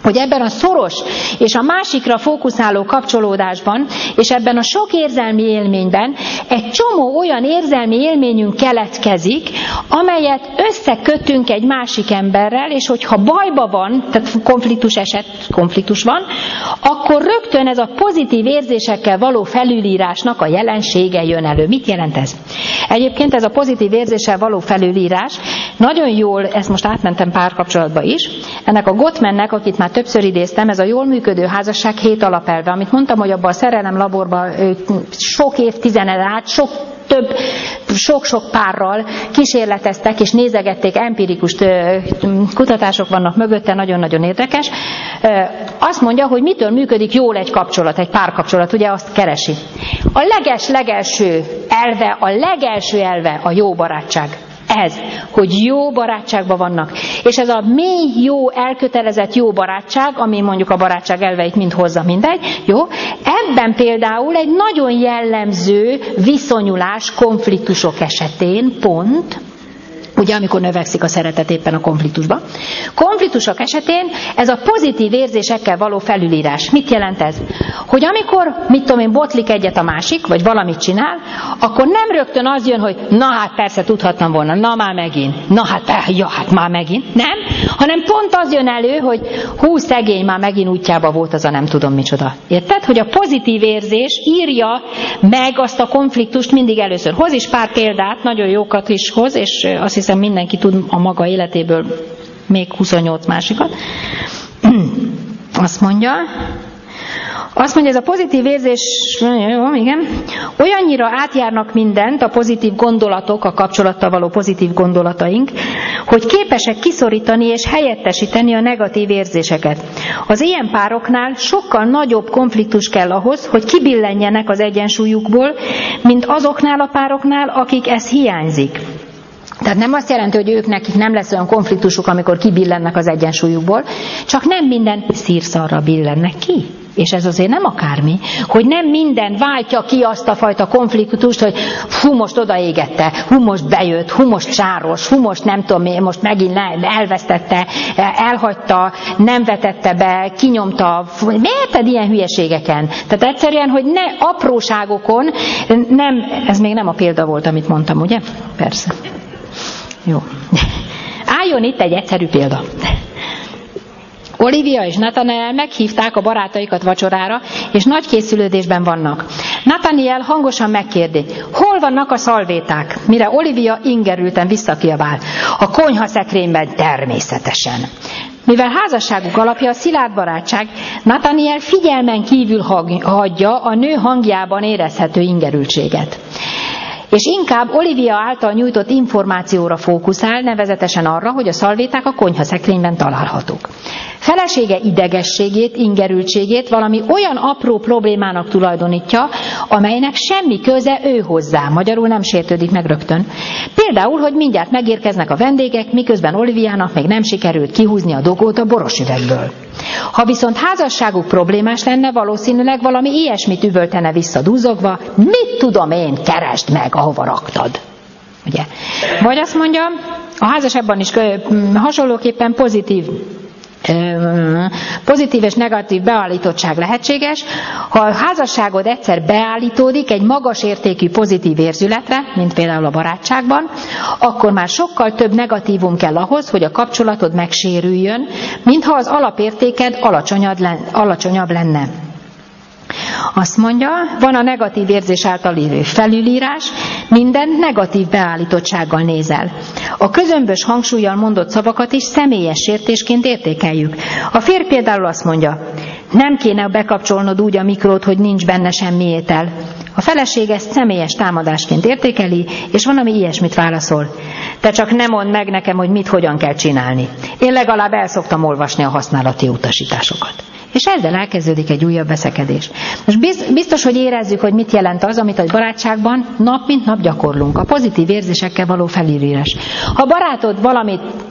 hogy ebben a szoros és a másikra fókuszáló kapcsolódásban, és ebben a sok érzelmi élményben egy csomó olyan érzelmi élményünk keletkezik, amelyet összekötünk egy másik emberrel, és hogyha bajba van, tehát konfliktus van, akkor rögtön ez a pozitív érzésekkel való felülírásnak a jelensége jön elő. Mit jelent ez? Egyébként ez a pozitív érzéssel való felülírás nagyon jól, ezt most átmentem párkapcsolatba is, ennek a Gottmannek, akit már többször idéztem, ez a jól működő házasság 7 alapelve, amit mondtam, hogy abban a szerelem laborban sok évtizeden át, sok-sok párral kísérleteztek és nézegették, empirikus kutatások vannak mögötte, nagyon-nagyon érdekes. Azt mondja, hogy mitől működik jól egy kapcsolat, egy párkapcsolat, ugye azt keresi. A legelső elve a jó barátság. Ez, hogy jó barátságban vannak. És ez a mély, jó, elkötelezett jó barátság, ami mondjuk a barátság elveit mind hozza, mindegy, jó? Ebben például egy nagyon jellemző viszonyulás konfliktusok esetén, ugye amikor növekszik a szeretet éppen a konfliktusban. Konfliktusok esetén ez a pozitív érzésekkel való felülírás. Mit jelent ez? Hogy amikor, botlik egyet a másik, vagy valamit csinál, akkor nem rögtön az jön, hogy na hát persze tudhattam volna, na már megint, hát már megint, nem? Hanem pont az jön elő, hogy hú, szegény, már megint útjába volt az a nem tudom micsoda. Érted? Hogy a pozitív érzés írja meg azt a konfliktust mindig először. Hoz is pár példát, nagyon jókat is hoz, és azt hiszem mindenki tud a maga életéből még 28 másikat. Azt mondja, ez a pozitív érzés, jó, igen, olyannyira átjárnak mindent a pozitív gondolatok, a kapcsolattal való pozitív gondolataink, hogy képesek kiszorítani és helyettesíteni a negatív érzéseket. Az ilyen pároknál sokkal nagyobb konfliktus kell ahhoz, hogy kibillenjenek az egyensúlyukból, mint azoknál a pároknál, akik ez hiányzik. Tehát nem azt jelenti, hogy nekik nem lesz olyan konfliktusuk, amikor kibillennek az egyensúlyukból, csak nem minden szírszarra billennek ki. És ez azért nem akármi, hogy nem minden váltja ki azt a fajta konfliktust, hogy hú, most odaégette, hú, most bejött, hú, most sáros, hú, most nem tudom, most megint elvesztette, elhagyta, nem vetette be, kinyomta, miért ilyen hülyeségeken? Tehát egyszerűen, hogy ne apróságokon, nem, ez még nem a példa volt, amit mondtam, ugye? Persze. Jó. Álljon itt egy egyszerű példa. Olivia és Nathanael meghívták a barátaikat vacsorára, és nagy készülődésben vannak. Nathanael hangosan megkérdi, hol vannak a szalvéták? Mire Olivia ingerülten visszakiabál. A konyhaszekrényben természetesen. Mivel házasságuk alapja a szilárd barátság, Nathanael figyelmen kívül hagyja a nő hangjában érezhető ingerültséget. És inkább Olivia által nyújtott információra fókuszál, nevezetesen arra, hogy a szalvéták a konyhaszekrényben találhatók. Felesége idegességét, ingerültségét valami olyan apró problémának tulajdonítja, amelynek semmi köze ő hozzá, magyarul nem sértődik meg rögtön. Például, hogy mindjárt megérkeznek a vendégek, miközben Oliviának még nem sikerült kihúzni a dogót a borosüvegből. Ha viszont házasságuk problémás lenne, valószínűleg valami ilyesmit üvöltene vissza duzzogva, mit tudom én, keresd meg, ahova raktad. Ugye? Vagy azt mondja, a házasságban is hasonlóképpen pozitív és negatív beállítottság lehetséges. Ha a házasságod egyszer beállítódik egy magas értékű pozitív érzületre, mint például a barátságban, akkor már sokkal több negatívum kell ahhoz, hogy a kapcsolatod megsérüljön, mintha az alapértéked alacsonyabb lenne. Azt mondja, van a negatív érzés által élő felülírás, minden negatív beállítottsággal nézel. A közömbös hangsúllyal mondott szavakat is személyes sértésként értékeljük. A férj például azt mondja, nem kéne bekapcsolnod úgy a mikrót, hogy nincs benne semmi étel. A feleség ezt személyes támadásként értékeli, és van, ami ilyesmit válaszol. Te csak nem mondd meg nekem, hogy mit, hogyan kell csinálni. Én legalább el szoktam olvasni a használati utasításokat. És ezzel elkezdődik egy újabb veszekedés. Most biztos, hogy érezzük, hogy mit jelent az, amit a barátságban nap mint nap gyakorlunk. A pozitív érzésekkel való felülírás. Ha barátod valamit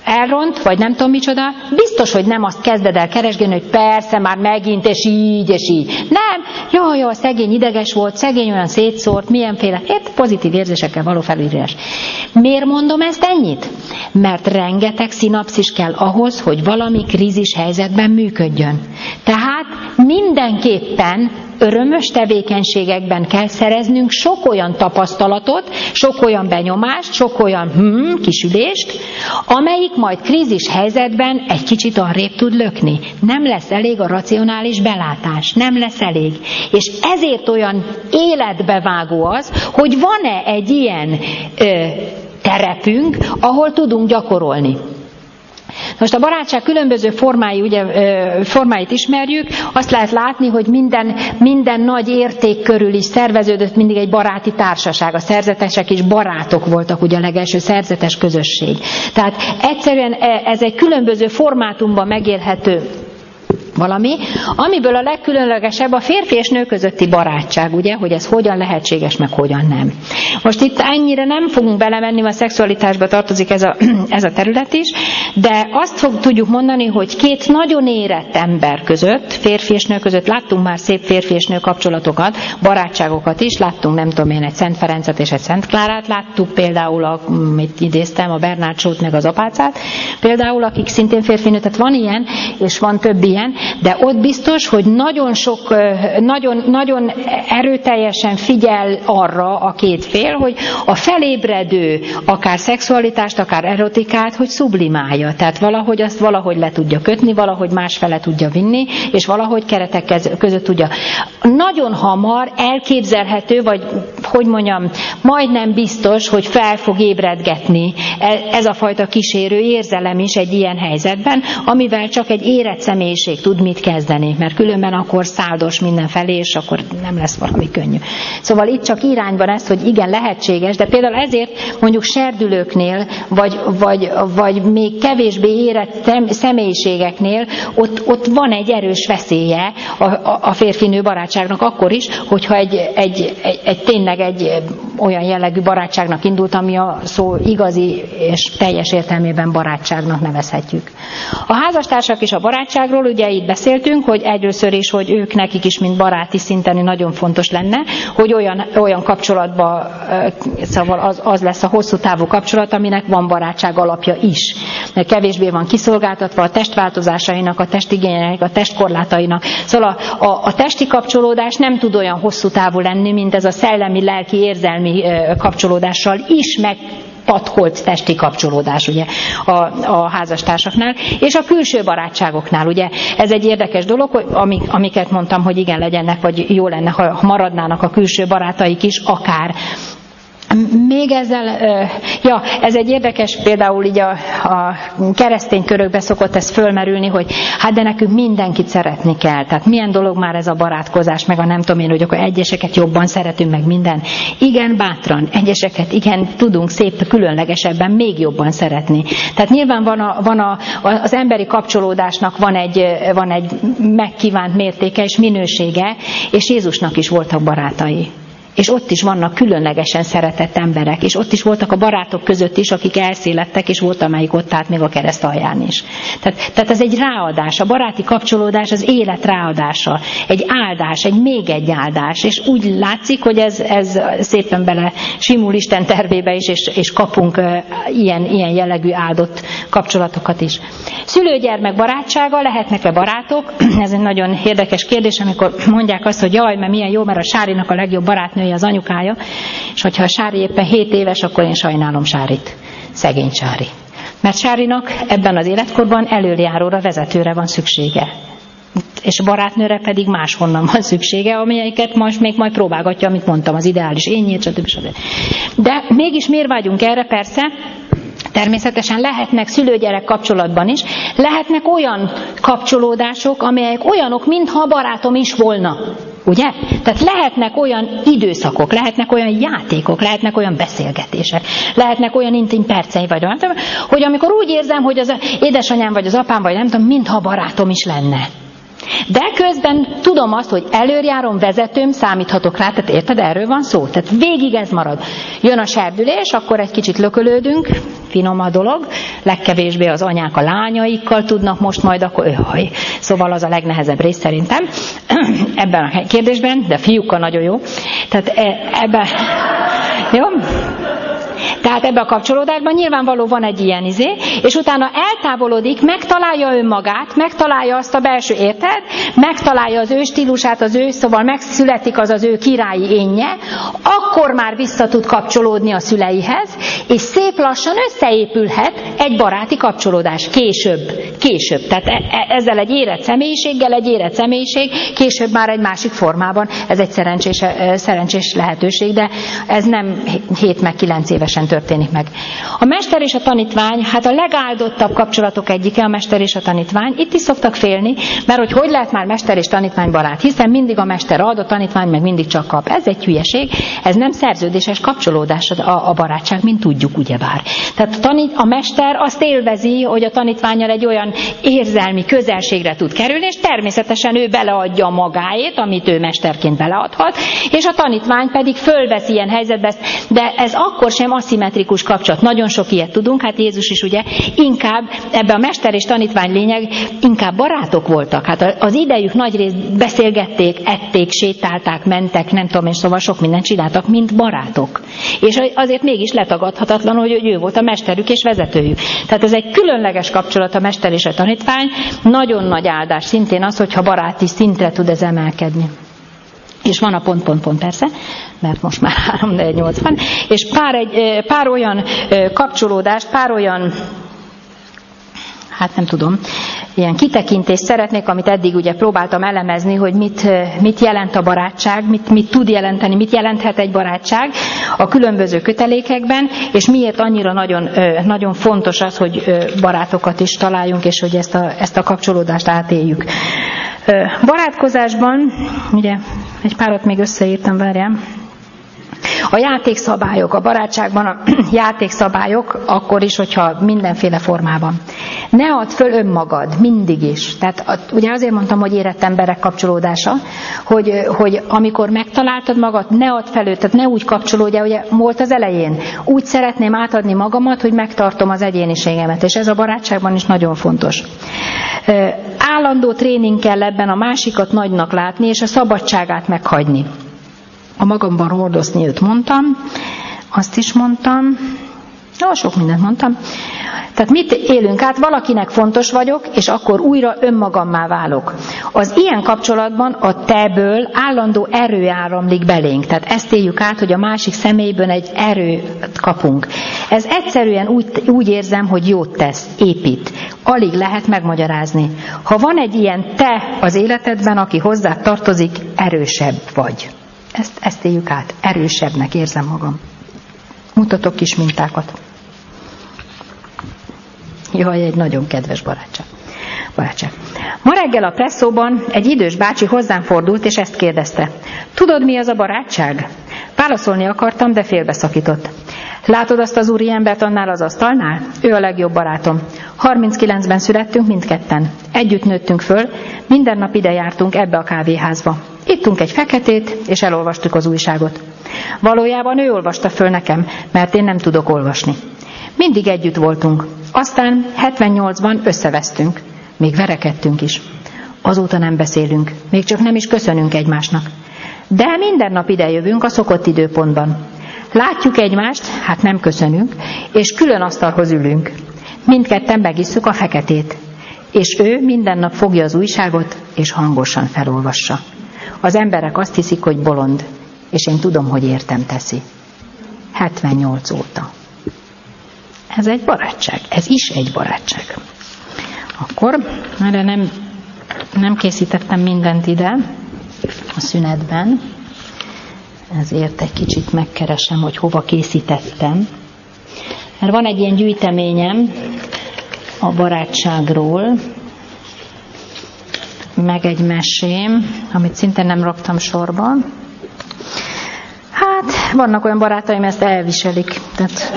elront, vagy nem tudom micsoda, biztos, hogy nem azt kezded el keresgélni, hogy persze, már megint, és így, és így. Nem, jó, szegény ideges volt, szegény olyan szétszórt, milyenféle, pozitív érzésekkel való felülírás. Miért mondom ezt ennyit? Mert rengeteg szinapszis kell ahhoz, hogy valami krízis helyzetben működjön. Tehát mindenképpen örömös tevékenységekben kell szereznünk sok olyan tapasztalatot, sok olyan benyomást, sok olyan kisülést, amelyik majd krízis helyzetben egy kicsit arrébb tud lökni. Nem lesz elég a racionális belátás, nem lesz elég. És ezért olyan életbevágó az, hogy van-e egy ilyen terepünk, ahol tudunk gyakorolni. Most a barátság különböző formáit ismerjük, azt lehet látni, hogy minden nagy érték körül is szerveződött mindig egy baráti társaság. A szerzetesek is barátok voltak, ugye a legelső szerzetes közösség. Tehát egyszerűen ez egy különböző formátumban megélhető valami, amiből a legkülönlegesebb a férfi és nő közötti barátság, ugye, hogy ez hogyan lehetséges, meg hogyan nem. Most itt ennyire nem fogunk belemenni, mert a szexualitásba tartozik ez a terület is, de azt tudjuk mondani, hogy két nagyon érett ember között, férfi és nő között láttunk már szép férfi és nő kapcsolatokat, barátságokat is, láttunk nem tudom én egy Szent Ferencet és egy Szent Klárát, láttuk például, amit idéztem, a Bernard Shaw-t meg az apácát, például, akik szintén férfi-nő, tehát van ilyen, és van több ilyen, de ott biztos, hogy nagyon erőteljesen figyel arra a két fél, hogy a felébredő akár szexualitást, akár erotikát, hogy sublimálja. Tehát valahogy le tudja kötni, valahogy másfele tudja vinni, és valahogy keretek között tudja. Nagyon hamar elképzelhető, vagy hogy mondjam, majdnem biztos, hogy fel fog ébredgetni ez a fajta kísérő érzelem is egy ilyen helyzetben, amivel csak egy érett személyiség tud mit kezdeni, mert különben akkor száldos mindenfelé, és akkor nem lesz valami könnyű. Szóval itt csak irányban ez, hogy igen, lehetséges, de például ezért mondjuk serdülőknél, vagy még kevésbé érett személyiségeknél, ott van egy erős veszélye a férfi-nő barátságnak akkor is, hogyha tényleg egy olyan jellegű barátságnak indult, ami a szó igazi és teljes értelmében barátságnak nevezhetjük. A házastársak is a barátságról, ugye itt beszéltünk, hogy egyrészt is, hogy ők nekik is, mint baráti szinten nagyon fontos lenne, hogy olyan kapcsolatban, szóval az lesz a hosszú távú kapcsolat, aminek van barátság alapja is. Mert kevésbé van kiszolgáltatva a testváltozásainak, a testigényeinek, a testkorlátainak. Szóval a testi kapcsolódás nem tud olyan hosszú távú lenni, mint ez a szellemi, lelki, érzelmi kapcsolódással is patkolt testi kapcsolódás ugye a házastársaknál, és a külső barátságoknál, ugye ez egy érdekes dolog, hogy amiket mondtam, hogy igen legyenek, vagy jó lenne, ha maradnának a külső barátaik is, akár. Még ezzel, ez egy érdekes, például így a keresztény körökbe szokott ez fölmerülni, hogy hát de nekünk mindenkit szeretni kell. Tehát milyen dolog már ez a barátkozás, meg a nem tudom én, hogy akkor egyeseket jobban szeretünk, meg minden. Igen, bátran, egyeseket, igen, tudunk szép, különlegesebben még jobban szeretni. Tehát nyilván van az emberi kapcsolódásnak van egy megkívánt mértéke és minősége, és Jézusnak is voltak barátai. És ott is vannak különlegesen szeretett emberek, és ott is voltak a barátok között is, akik elszélettek, és volt, amelyik ott állt még a kereszt alján is. Tehát ez egy ráadás, a baráti kapcsolódás az élet ráadása, egy áldás, még egy áldás, és úgy látszik, hogy ez szépen bele simul Isten tervébe is, és kapunk ilyen jellegű áldott kapcsolatokat is. Szülő-gyermek barátsága, lehetnek-e barátok? Ez egy nagyon érdekes kérdés, amikor mondják azt, hogy jaj, mert milyen jó, mert a Sárinak a legjobb barátnője az anyukája, és hogyha a Sári éppen 7 éves, akkor én sajnálom Sárit. Szegény Sári. Mert Sárinak ebben az életkorban elöljáróra, vezetőre van szüksége. És a barátnőre pedig máshonnan van szüksége, amelyiket most még majd próbálgatja, amit mondtam, az ideális énjét, stb. De mégis miért vágyunk erre? Persze, természetesen lehetnek szülő-gyerek kapcsolatban is, lehetnek olyan kapcsolódások, amelyek olyanok, mintha a barátom is volna. Ugye? Tehát lehetnek olyan időszakok, lehetnek olyan játékok, lehetnek olyan beszélgetések, lehetnek olyan intim percei, vagy nem hogy amikor úgy érzem, hogy az édesanyám, vagy az apám, vagy nem tudom, mintha a barátom is lenne. De közben tudom azt, hogy előjárom, vezetőm, számíthatok rá, tehát érted, erről van szó. Tehát végig ez marad. Jön a serdülés, akkor egy kicsit lökölődünk, finom a dolog, legkevésbé az anyák a lányaikkal tudnak most majd, akkor szóval az a legnehezebb rész szerintem ebben a kérdésben, de fiúkkal nagyon jó. Tehát ebben, jó? Tehát ebbe a kapcsolódásban nyilvánvaló van egy ilyen és utána eltávolodik, megtalálja önmagát, megtalálja azt a belső érted, megtalálja az ő stílusát, szóval megszületik az ő királyi énje, akkor már vissza tud kapcsolódni a szüleihez, és szép lassan összeépülhet egy baráti kapcsolódás később. Tehát ezzel egy érett személyiséggel, egy érett személyiség, később már egy másik formában. Ez egy szerencsés lehetőség, de ez nem 7 meg 9 évesen történik meg. A mester és a tanítvány, hát a legáldottabb kapcsolatok egyike a mester és a tanítvány. Itt is szoktak félni, mert hogy lehet már mester és tanítvány barát, hiszen mindig a mester ad, a tanítvány meg mindig csak kap. Ez egy hülyeség, ez nem szerződéses kapcsolódás a barátság, mint tudjuk, ugyebár. Tehát a mester azt élvezi, hogy a tanítvánnyal egy olyan érzelmi közelségre tud kerülni, és természetesen ő beleadja magáét, amit ő mesterként beleadhat, és a tanítvány pedig fölvesz ilyen helyzetbe, de ez akkor sem aszimmetrikus kapcsolat. Nagyon sok ilyet tudunk, hát Jézus is ugye inkább ebbe a mester és tanítvány lényeg, inkább barátok voltak. Hát az idejük nagy részt beszélgették, ették, sétálták, mentek, nem tudom én, szóval sok mindent csináltak, mint barátok. És azért mégis letagadhatatlan, hogy ő volt a mesterük és vezetőjük. Tehát ez egy különleges kapcsolat a mester és a tanítvány, nagyon nagy áldás szintén az, hogyha baráti szintre tud ez emelkedni. És van a pont persze, mert most már 3-4-8 van, és pár olyan kapcsolódást, pár olyan, hát nem tudom, ilyen kitekintést szeretnék, amit eddig ugye próbáltam elemezni, hogy mit jelent a barátság, mit tud jelenteni, mit jelenthet egy barátság a különböző kötelékekben, és miért annyira nagyon fontos az, hogy barátokat is találjunk, és hogy ezt a kapcsolódást átéljük. Barátkozásban, ugye egy párat még összeírtam, várjál. A játékszabályok, a barátságban a játékszabályok akkor is, hogyha mindenféle formában. Ne add föl önmagad, mindig is. Tehát ugye azért mondtam, hogy érett emberek kapcsolódása, hogy amikor megtaláltad magad, ne add fel őt, tehát ne úgy kapcsolódj, ugye volt az elején. Úgy szeretném átadni magamat, hogy megtartom az egyéniségemet, és ez a barátságban is nagyon fontos. Állandó tréning kell ebben a másikat nagynak látni, és a szabadságát meghagyni. A magamban hordozni őt mondtam, azt is mondtam, sok mindent mondtam. Tehát mit élünk át? Valakinek fontos vagyok, és akkor újra önmagammá válok. Az ilyen kapcsolatban a teből állandó erő áramlik belénk. Tehát ezt éljük át, hogy a másik személyből egy erőt kapunk. Ez egyszerűen úgy érzem, hogy jót tesz, épít. Alig lehet megmagyarázni. Ha van egy ilyen te az életedben, aki hozzá tartozik, erősebb vagy. Ezt éljük át. Erősebbnek érzem magam. Mutatok kis mintákat. Jaj, egy nagyon kedves barátság. Ma reggel a presszóban egy idős bácsi hozzám fordult, és ezt kérdezte. Tudod, mi az a barátság? Válaszolni akartam, de félbeszakított. Látod azt az úriembert annál az asztalnál? Ő a legjobb barátom. 39-ben születtünk mindketten. Együtt nőttünk föl, minden nap ide jártunk ebbe a kávéházba. Ittunk egy feketét, és elolvastuk az újságot. Valójában ő olvasta föl nekem, mert én nem tudok olvasni. Mindig együtt voltunk. Aztán 78-ban összevesztünk. Még verekedtünk is. Azóta nem beszélünk. Még csak nem is köszönünk egymásnak. De minden nap idejövünk a szokott időpontban. Látjuk egymást, hát nem köszönünk, és külön asztalhoz ülünk. Mindketten megisszuk a feketét. És ő minden nap fogja az újságot, és hangosan felolvassa. Az emberek azt hiszik, hogy bolond, és én tudom, hogy értem teszi. 78 óta. Ez egy barátság. Ez is egy barátság. Akkor, erre nem készítettem mindent ide a szünetben, ezért egy kicsit megkeresem, hogy hova készítettem. Mert van egy ilyen gyűjteményem a barátságról, meg egy mesém, amit szinte nem raktam sorba. Hát, vannak olyan barátaim, ezt elviselik. Tehát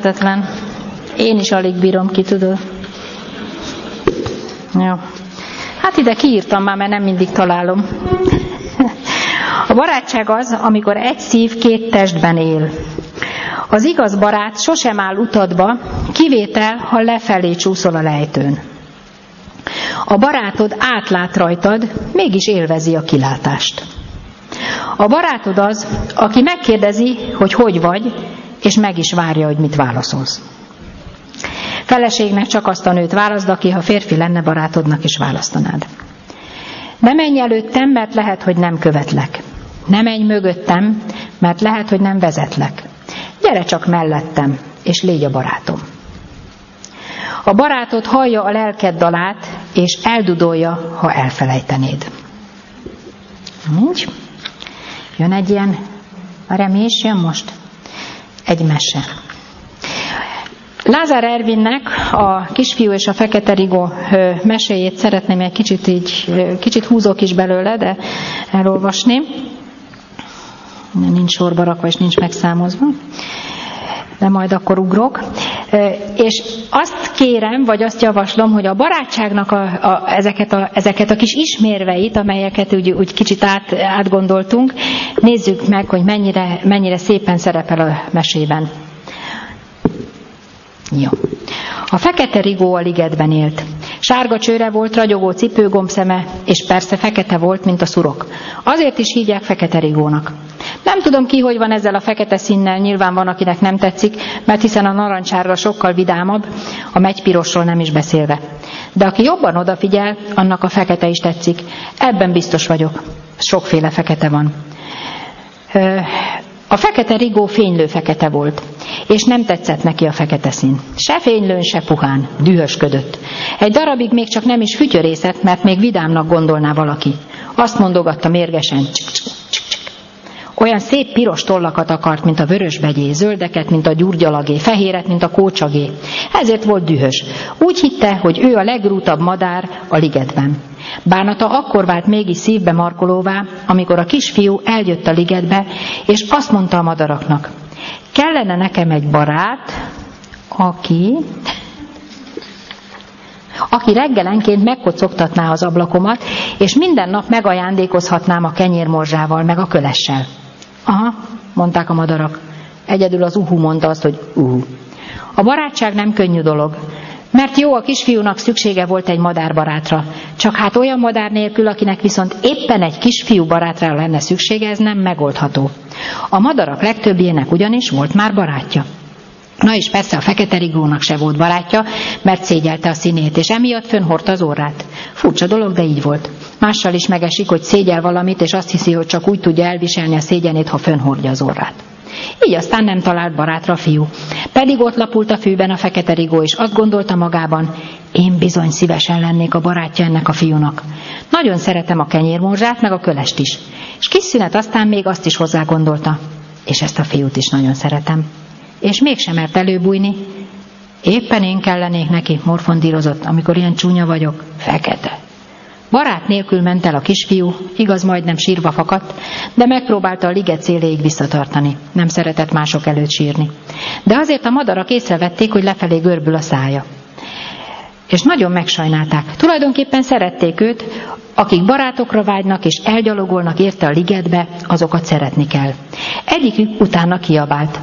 hihetetlen. Én is alig bírom ki, tudod. Jó. Hát ide kiírtam már, mert nem mindig találom. A barátság az, amikor egy szív két testben él. Az igaz barát sosem áll utadba, kivétel, ha lefelé csúszol a lejtőn. A barátod átlát rajtad, mégis élvezi a kilátást. A barátod az, aki megkérdezi, hogy vagy, és meg is várja, hogy mit válaszolsz. Feleségnek csak azt a nőt válaszd, aki, ha férfi lenne, barátodnak is választanád. Ne menj előttem, mert lehet, hogy nem követlek. Ne menj mögöttem, mert lehet, hogy nem vezetlek. Gyere csak mellettem, és légy a barátom. A barátod hallja a lelked dalát, és eldudolja, ha elfelejtenéd. Nincs? Jön egy ilyen, a remés jön most? Egy mese. Lázár Ervinnek a Kisfiú és a Fekete Rigó meséjét szeretném egy kicsit húzok is belőle, de elolvasni. Nincs sorba rakva, és nincs megszámozva. De majd akkor ugrok. És azt kérem, vagy azt javaslom, hogy a barátságnak ezeket a kis ismérveit, amelyeket úgy kicsit átgondoltunk, nézzük meg, hogy mennyire szépen szerepel a mesében. Jó. A Fekete Rigó a ligetben élt. Sárga csőre volt, ragyogó cipőgombszeme, és persze fekete volt, mint a szurok. Azért is hívják Fekete Rigónak. Nem tudom ki, hogy van ezzel a fekete színnel, nyilván van, akinek nem tetszik, mert hiszen a narancsárga sokkal vidámabb, a megypirosról nem is beszélve. De aki jobban odafigyel, annak a fekete is tetszik. Ebben biztos vagyok. Sokféle fekete van. A Fekete Rigó fénylő fekete volt, és nem tetszett neki a fekete szín. Se fénylőn, se puhán, dühösködött. Egy darabig még csak nem is fütyörészett, mert még vidámnak gondolná valaki. Azt mondogatta mérgesen, olyan szép piros tollakat akart, mint a vörösbegyé, zöldeket, mint a gyurgyalagé, fehéret, mint a kócsagé. Ezért volt dühös. Úgy hitte, hogy ő a legrútabb madár a ligetben. Bánata akkor vált mégis szívbe markolóvá, amikor a kisfiú eljött a ligetbe, és azt mondta a madaraknak: kellene nekem egy barát, aki reggelenként megkocogtatná az ablakomat, és minden nap megajándékozhatnám a kenyérmorzsával, meg a kölessel. Aha, mondták a madarak. Egyedül az uhu mondta azt, hogy uhu. A barátság nem könnyű dolog, mert jó, a kisfiúnak szüksége volt egy madárbarátra. Csak hát olyan madár nélkül, akinek viszont éppen egy kisfiú barátra lenne szüksége, ez nem megoldható. A madarak legtöbbjének ugyanis volt már barátja. Na és persze a Fekete Rigónak se volt barátja, mert szégyelte a színét, és emiatt fönnhordta az orrát. Furcsa dolog, de így volt. Mással is megesik, hogy szégyel valamit, és azt hiszi, hogy csak úgy tudja elviselni a szégyenét, ha fönnhordja az orrát. Így aztán nem talált barátra a fiú. Pedig ott lapult a fűben a Fekete Rigó, és azt gondolta magában: én bizony szívesen lennék a barátja ennek a fiúnak. Nagyon szeretem a kenyérmorzsát, meg a kölest is. És kis szünet aztán még azt is hozzá gondolta: és ezt a fiút is nagyon szeretem. És mégsem mert előbújni. Éppen én kellenék neki, morfondírozott, amikor ilyen csúnya vagyok, fekete. Barát nélkül ment el a kisfiú, igaz, majdnem sírva fakadt, de megpróbálta a liget széléig visszatartani. Nem szeretett mások előtt sírni. De azért a madarak észrevették, hogy lefelé görbül a szája. És nagyon megsajnálták. Tulajdonképpen szerették őt, akik barátokra vágynak és elgyalogolnak érte a ligetbe, azokat szeretni kell. Egyikük utána kiabált: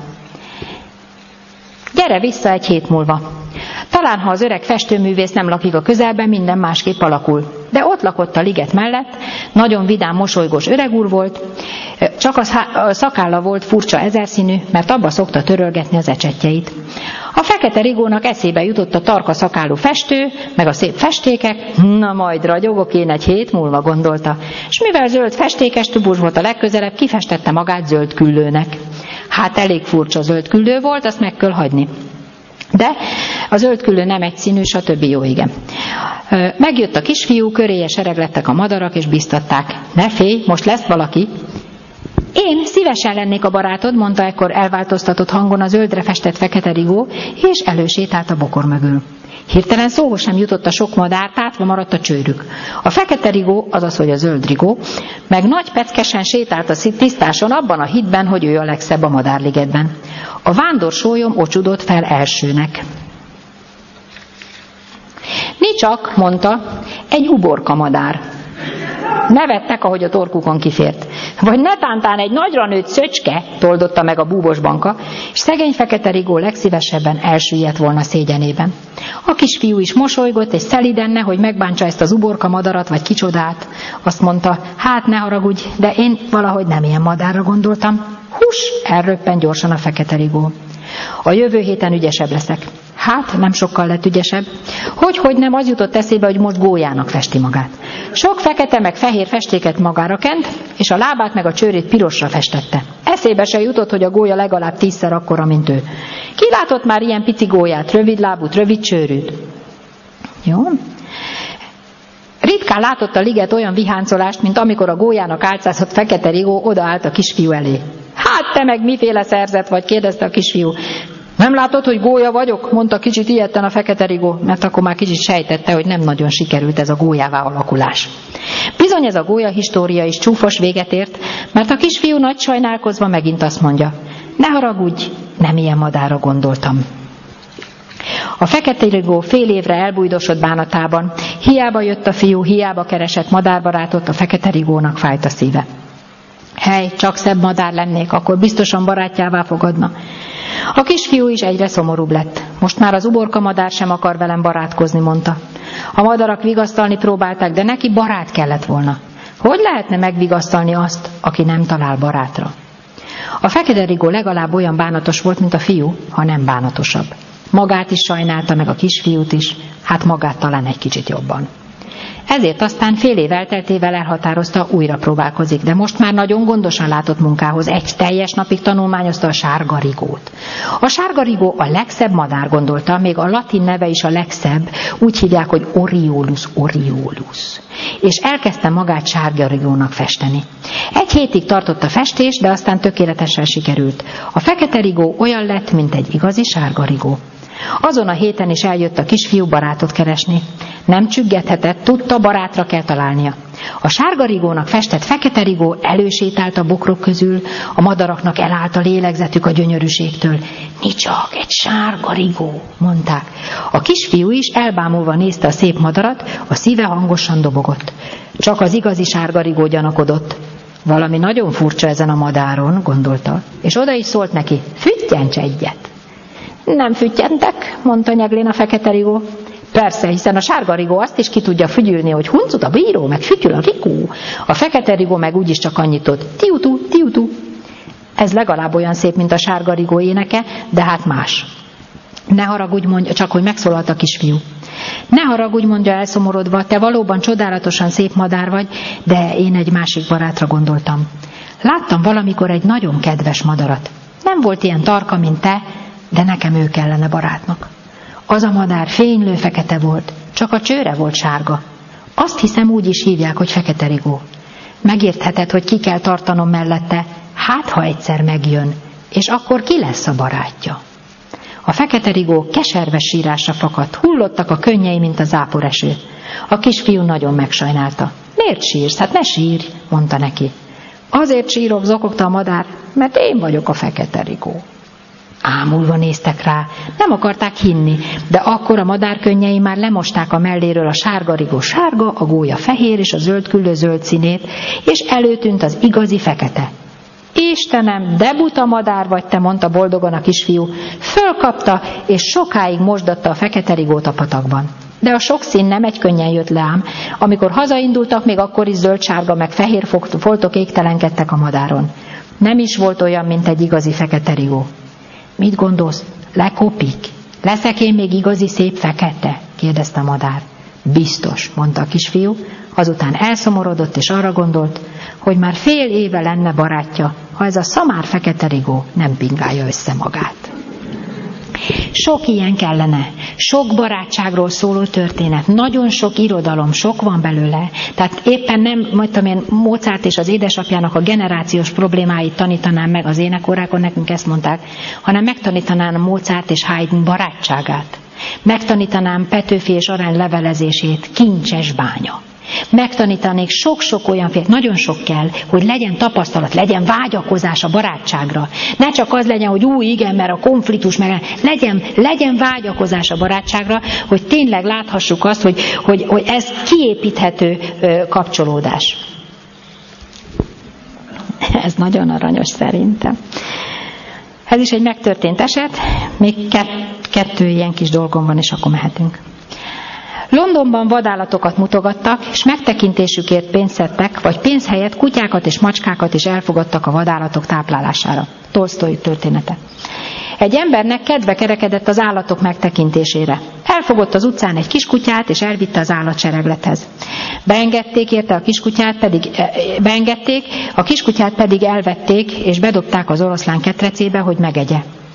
gyere vissza egy hét múlva. Talán, ha az öreg festőművész nem lakik a közelben, minden másképp alakul. De ott lakott a liget mellett, nagyon vidám, mosolygós öreg úr volt, csak a szakálla volt furcsa ezerszínű, mert abba szokta törölgetni az ecsetjeit. A Fekete Rigónak eszébe jutott a tarka szakállú festő, meg a szép festékek, na majd ragyogok én egy hét múlva, gondolta. És mivel zöld festékes tubus volt a legközelebb, kifestette magát zöld küllőnek. Hát elég furcsa zöld küllő volt, azt meg kell hagyni. De a zöld küllő nem egyszínű, stb. Jó, igen. Megjött a kisfiú, köréje sereglettek a madarak, és biztatták: ne félj, most lesz valaki. Én szívesen lennék a barátod, mondta ekkor elváltoztatott hangon a zöldre festett Fekete Rigó, és elősétált a bokor mögül. Hirtelen szóhoz sem jutott a sok madár, tátva maradt a csőrük. A Fekete Rigó, azaz, hogy a zöld rigó, meg nagy peckesen sétált a tisztáson abban a hitben, hogy ő a legszebb a madárligetben. A vándor sólyom ocsudott fel elsőnek. Nicsak, mondta, egy uborkamadár. Nevettek, ahogy a torkukon kifért. Vagy netántán egy nagyra nőtt szöcske, toldotta meg a búbos Banka, és szegény Fekete Rigó legszívesebben elsüllyedt volna szégyenében. A kisfiú is mosolygott, és szelídenne, hogy megbántsa ezt az uborkamadarat, vagy kicsodát. Azt mondta, hát ne haragudj, de én valahogy nem ilyen madárra gondoltam. Hús, elröppen gyorsan a Fekete Rigó. A jövő héten ügyesebb leszek. Hát, nem sokkal lett ügyesebb. Hogy nem, az jutott eszébe, hogy most gólyának festi magát. Sok fekete meg fehér festéket magára kent, és a lábát meg a csőrét pirosra festette. Eszébe se jutott, hogy a gólya legalább 10-szer akkora, mint ő. Ki látott már ilyen pici gólyát, rövid lábút, rövid csőrűt? Jó. Ritkán látott a liget olyan viháncolást, mint amikor a gólyának álcázott Fekete Rigó odaállt a kisfiú elé. Hát te meg miféle szerzet vagy, kérdezte a kisfiú. Nem látod, hogy gólya vagyok? Mondta kicsit ijedten a Fekete Rigó, mert akkor már kicsit sejtette, hogy nem nagyon sikerült ez a gólyává alakulás. Bizony ez a gólya história is csúfos véget ért, mert a kisfiú nagy sajnálkozva megint azt mondja, ne haragudj, nem ilyen madárra gondoltam. A Fekete Rigó fél évre elbújdosott bánatában, hiába jött a fiú, hiába keresett madárbarátot, a Fekete Rigónak fájt a szíve. Hely, csak szebb madár lennék, akkor biztosan barátjává fogadna. A kisfiú is egyre szomorúbb lett. Most már az uborkamadár sem akar velem barátkozni, mondta. A madarak vigasztalni próbálták, de neki barát kellett volna. Hogy lehetne megvigasztalni azt, aki nem talál barátra? A Fekete Rigó legalább olyan bánatos volt, mint a fiú, ha nem bánatosabb. Magát is sajnálta, meg a kisfiút is, hát magát talán egy kicsit jobban. Ezért aztán fél év elteltével elhatározta, újra próbálkozik, de most már nagyon gondosan látott munkához. Egy teljes napig tanulmányozta a sárga rigót. A sárga rigó a legszebb madár, gondolta, még a latin neve is a legszebb, úgy hívják, hogy Oriolus oriolus. És elkezdte magát sárga rigónak festeni. Egy hétig tartott a festés, de aztán tökéletesen sikerült. A Fekete Rigó olyan lett, mint egy igazi sárga rigó. Azon a héten is eljött a kisfiú barátot keresni. Nem csüggethetett, tudta, barátra kell találnia. A sárga rigónak festett Fekete Rigó elősétált a bokrok közül, a madaraknak elállt a lélegzetük a gyönyörűségtől. Nicsak, egy sárga rigó, mondták. A kisfiú is elbámulva nézte a szép madarat, a szíve hangosan dobogott. Csak az igazi sárga rigó gyanakodott. Valami nagyon furcsa ezen a madáron, gondolta, és oda is szólt neki, füttyents egyet. Nem füttyentek, mondta nyeglén a Fekete Rigó. Persze, hiszen a sárga rigó azt is ki tudja fügyülni, hogy huncut a bíró, meg fütyül a rigó. A Fekete Rigó meg úgyis csak annyit tud, tiutú, tiutú. Ez legalább olyan szép, mint a sárga rigó éneke, de hát más. Ne haragudj, mondja, csak hogy megszólalt a kisfiú. Ne haragudj, mondja elszomorodva, te valóban csodálatosan szép madár vagy, de én egy másik barátra gondoltam. Láttam valamikor egy nagyon kedves madarat. Nem volt ilyen tarka, mint te, de nekem ő kellene barátnak. Az a madár fénylő fekete volt, csak a csőre volt sárga. Azt hiszem úgy is hívják, hogy Fekete Rigó. Megértheted, hogy ki kell tartanom mellette, hát ha egyszer megjön, és akkor ki lesz a barátja. A Fekete Rigó keserves sírásra fakadt, hullottak a könnyei, mint a záporeső. A kisfiú nagyon megsajnálta. Miért sírsz? Hát ne sírj, mondta neki. Azért sírok, zokogta a madár, mert én vagyok a Fekete Rigó. Ámulva néztek rá, nem akarták hinni, de akkor a madár könnyei már lemosták a melléről a sárga rigó sárga, a gólya fehér és a zöld küllő zöld színét, és előtűnt az igazi fekete. Istenem, de buta madár vagy te, mondta boldogan a kisfiú. Fölkapta, és sokáig mosdatta a Fekete Rigót a patakban. De a sok szín nem egy könnyen jött le ám. Amikor hazaindultak, még akkor is zöld-sárga meg fehér foltok égtelenkedtek a madáron. Nem is volt olyan, mint egy igazi Fekete Rigó. Mit gondolsz? Lekopik? Leszek én még igazi szép fekete? Kérdezte a madár. Biztos, mondta a kisfiú, azután elszomorodott és arra gondolt, hogy már fél éve lenne barátja, ha ez a szamár Fekete Rigó nem pingálja össze magát. Sok ilyen kellene, sok barátságról szóló történet, nagyon sok irodalom, sok van belőle, tehát éppen nem, mondtam én, Mozart és az édesapjának a generációs problémáit tanítanám meg az énekórákon, nekünk ezt mondták, hanem megtanítanám Mozart és Haydn barátságát. Megtanítanám Petőfi és Arany levelezését, kincses bánya. megtanítanék sok-sok olyan fél, nagyon sok kell, hogy legyen tapasztalat, legyen vágyakozás a barátságra. Ne csak az legyen, hogy igen, mert a konfliktus, legyen vágyakozás a barátságra, hogy tényleg láthassuk azt, hogy ez kiépíthető kapcsolódás. Ez nagyon aranyos szerintem. Ez is egy megtörtént eset, még kettő ilyen kis dolgom van, és akkor mehetünk. Londonban vadállatokat mutogattak, és megtekintésükért pénzt szedtek, vagy pénz helyett kutyákat és macskákat is elfogadtak a vadállatok táplálására. Tolsztoj története. Egy embernek kedve kerekedett az állatok megtekintésére. Elfogott az utcán egy kiskutyát, és elvitte az állatsereglethez. Beengedték, a kiskutyát pedig elvették, és bedobták az oroszlán ketrecébe, hogy megegye.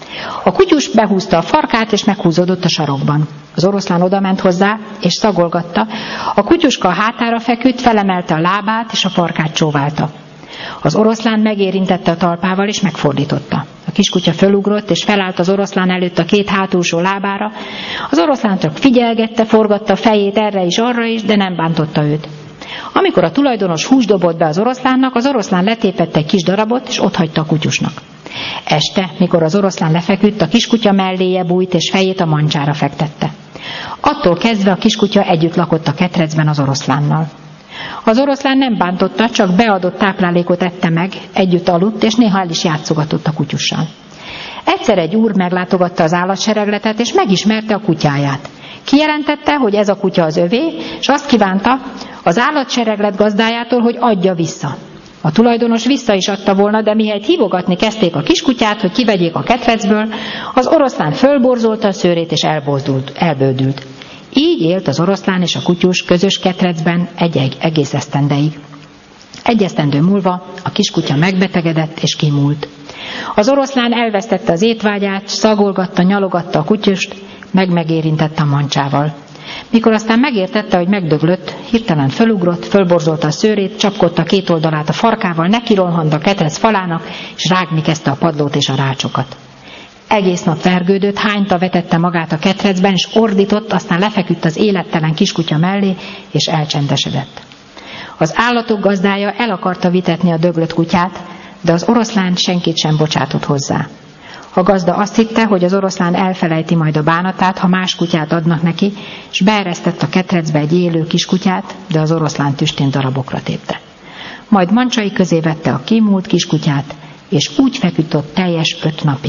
A kutyus behúzta a farkát, és meghúzódott a sarokban. Az oroszlán odament hozzá, és szagolgatta. A kutyuska a hátára feküdt, felemelte a lábát, és a farkát csóválta. Az oroszlán megérintette a talpával, és megfordította. A kiskutya fölugrott, és felállt az oroszlán előtt a két hátulsó lábára. Az oroszlán csak figyelgette, forgatta a fejét erre is, arra is, de nem bántotta őt. Amikor a tulajdonos húst dobott be az oroszlán letépett egy kis darabot, és otthagyta a kutyusnak. Este, mikor az oroszlán lefeküdt, a kiskutya melléje bújt, és fejét a mancsára fektette. Attól kezdve a kiskutya együtt lakott a ketrecben az oroszlánnal. Az oroszlán nem bántotta, csak beadott táplálékot ette meg, együtt aludt, és néha el is játszogatott a kutyussal. Egyszer egy úr meglátogatta az állatseregletet, és megismerte a kutyáját. Kijelentette, hogy ez a kutya az övé, és azt kívánta az állatsereglet gazdájától, hogy adja vissza. A tulajdonos vissza is adta volna, de mihelyt hívogatni kezdték a kiskutyát, hogy kivegyék a ketrecből, az oroszlán fölborzolta a szőrét, és elbődült. Így élt az oroszlán és a kutyus közös ketrecben egy egész esztendeig. Egy esztendő múlva a kiskutya megbetegedett és kimúlt. Az oroszlán elvesztette az étvágyát, szagolgatta, nyalogatta a kutyust, megérintette a mancsával. Mikor aztán megértette, hogy megdöglött, hirtelen fölugrott, fölborzolta a szőrét, csapkodta két oldalát a farkával, nekirohant a ketrec falának, és rágni kezdte a padlót és a rácsokat. Egész nap vergődött, hányta vetette magát a ketrecben, és ordított, aztán lefeküdt az élettelen kiskutya mellé, és elcsendesedett. Az állatok gazdája el akarta vitetni a döglött kutyát, de az oroszlán senkit sem bocsátott hozzá. A gazda azt hitte, hogy az oroszlán elfelejti majd a bánatát, ha más kutyát adnak neki, és beeresztett a ketrecbe egy élő kiskutyát, de az oroszlán tüstén darabokra tépte. Majd mancsai közé vette a kimúlt kiskutyát, és úgy feküdt ott teljes 5 napig.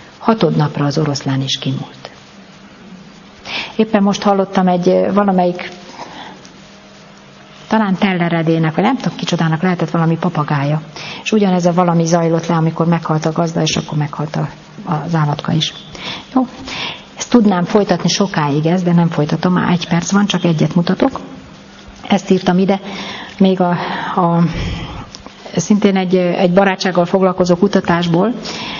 6. napra az oroszlán is kimúlt. Éppen most hallottam valamelyik, talán telleredének, vagy nem tudom kicsodának, lehetett valami papagája. És ugyanez a valami zajlott le, amikor meghalt a gazda, és akkor meghalt az állatka is. Jó, ezt tudnám folytatni sokáig de nem folytatom, már 1 perc van, csak egyet mutatok. Ezt írtam ide, még szintén egy barátsággal foglalkozó kutatásból,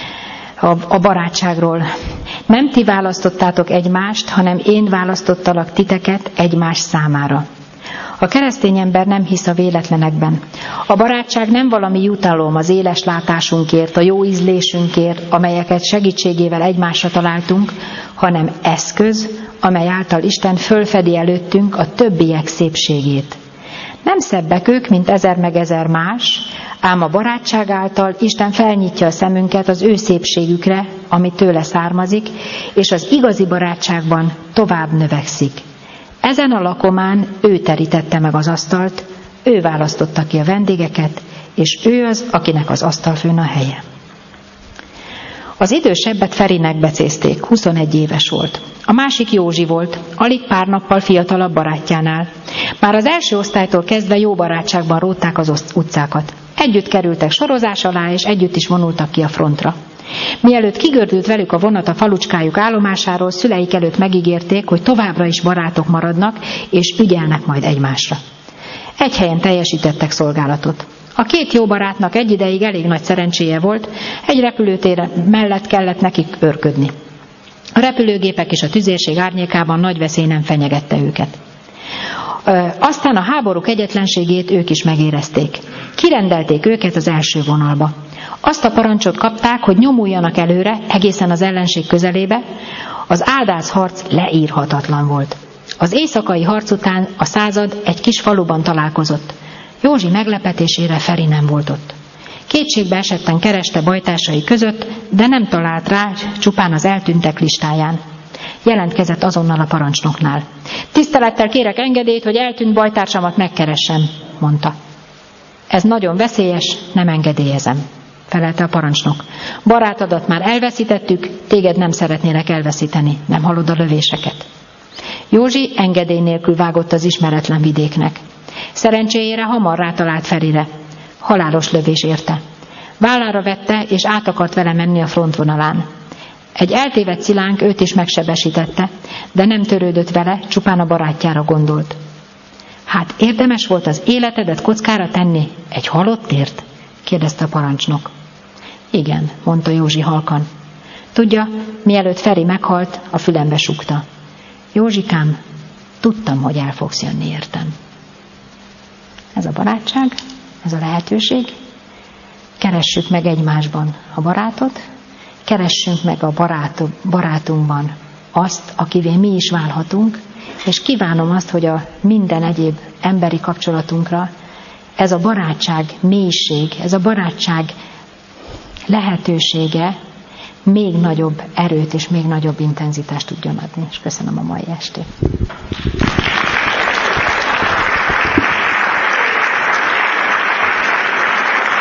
a barátságról. Nem ti választottátok egymást, hanem én választottalak titeket egymás számára. A keresztény ember nem hisz a véletlenekben. A barátság nem valami jutalom az éles látásunkért, a jó ízlésünkért, amelyeket segítségével egymásra találtunk, hanem eszköz, amely által Isten fölfedi előttünk a többiek szépségét. Nem szebbek ők, mint 1000 meg 1000 más, ám a barátság által Isten felnyitja a szemünket az ő szépségükre, ami tőle származik, és az igazi barátságban tovább növekszik. Ezen a lakomán ő terítette meg az asztalt, ő választotta ki a vendégeket, és ő az, akinek az asztalfőn a helye. Az idősebbet Ferinek becézték, 21 éves volt. A másik Józsi volt, alig pár nappal fiatalabb barátjánál. Már az első osztálytól kezdve jó barátságban rótták az utcákat. Együtt kerültek sorozás alá, és együtt is vonultak ki a frontra. Mielőtt kigördült velük a vonat a falucskájuk állomásáról, szüleik előtt megígérték, hogy továbbra is barátok maradnak, és ügyelnek majd egymásra. Egy helyen teljesítettek szolgálatot. A 2 jó barátnak egy ideig elég nagy szerencséje volt, egy repülőtér mellett kellett nekik őrködni. A repülőgépek és a tüzérség árnyékában nagy veszély nem fenyegette őket. Aztán a háború kegyetlenségét ők is megérezték. Kirendelték őket az első vonalba. Azt a parancsot kapták, hogy nyomuljanak előre, egészen az ellenség közelébe. Az áldász harc leírhatatlan volt. Az éjszakai harc után a század egy kis faluban találkozott. Józsi meglepetésére Feri nem volt ott. Kétségbe esetten kereste bajtársai között, de nem talált rá, csupán az eltűntek listáján. Jelentkezett azonnal a parancsnoknál. Tisztelettel kérek engedélyt, hogy eltűnt bajtársamat megkeressem, mondta. Ez nagyon veszélyes, nem engedélyezem, felelte a parancsnok. Barátodat már elveszítettük, téged nem szeretnélek elveszíteni, nem hallod a lövéseket. Józsi engedély nélkül vágott az ismeretlen vidéknek. Szerencséjére hamar rátalált Ferire. Halálos lövés érte. Vállára vette, és át akart vele menni a frontvonalán. Egy eltévedt szilánk őt is megsebesítette, de nem törődött vele, csupán a barátjára gondolt. Hát érdemes volt az életedet kockára tenni egy halottért? Kérdezte a parancsnok. Igen, mondta Józsi halkan. Tudja, mielőtt Feri meghalt, a fülembe súgta. Józsikám, tudtam, hogy el fogsz jönni, értem. Ez a barátság, ez a lehetőség. Keressük meg egymásban a barátot, keressünk meg a barátunkban azt, akivé mi is válhatunk, és kívánom azt, hogy a minden egyéb emberi kapcsolatunkra ez a barátság mélység, ez a barátság lehetősége még nagyobb erőt és még nagyobb intenzitást tudjon adni. És köszönöm a mai estét.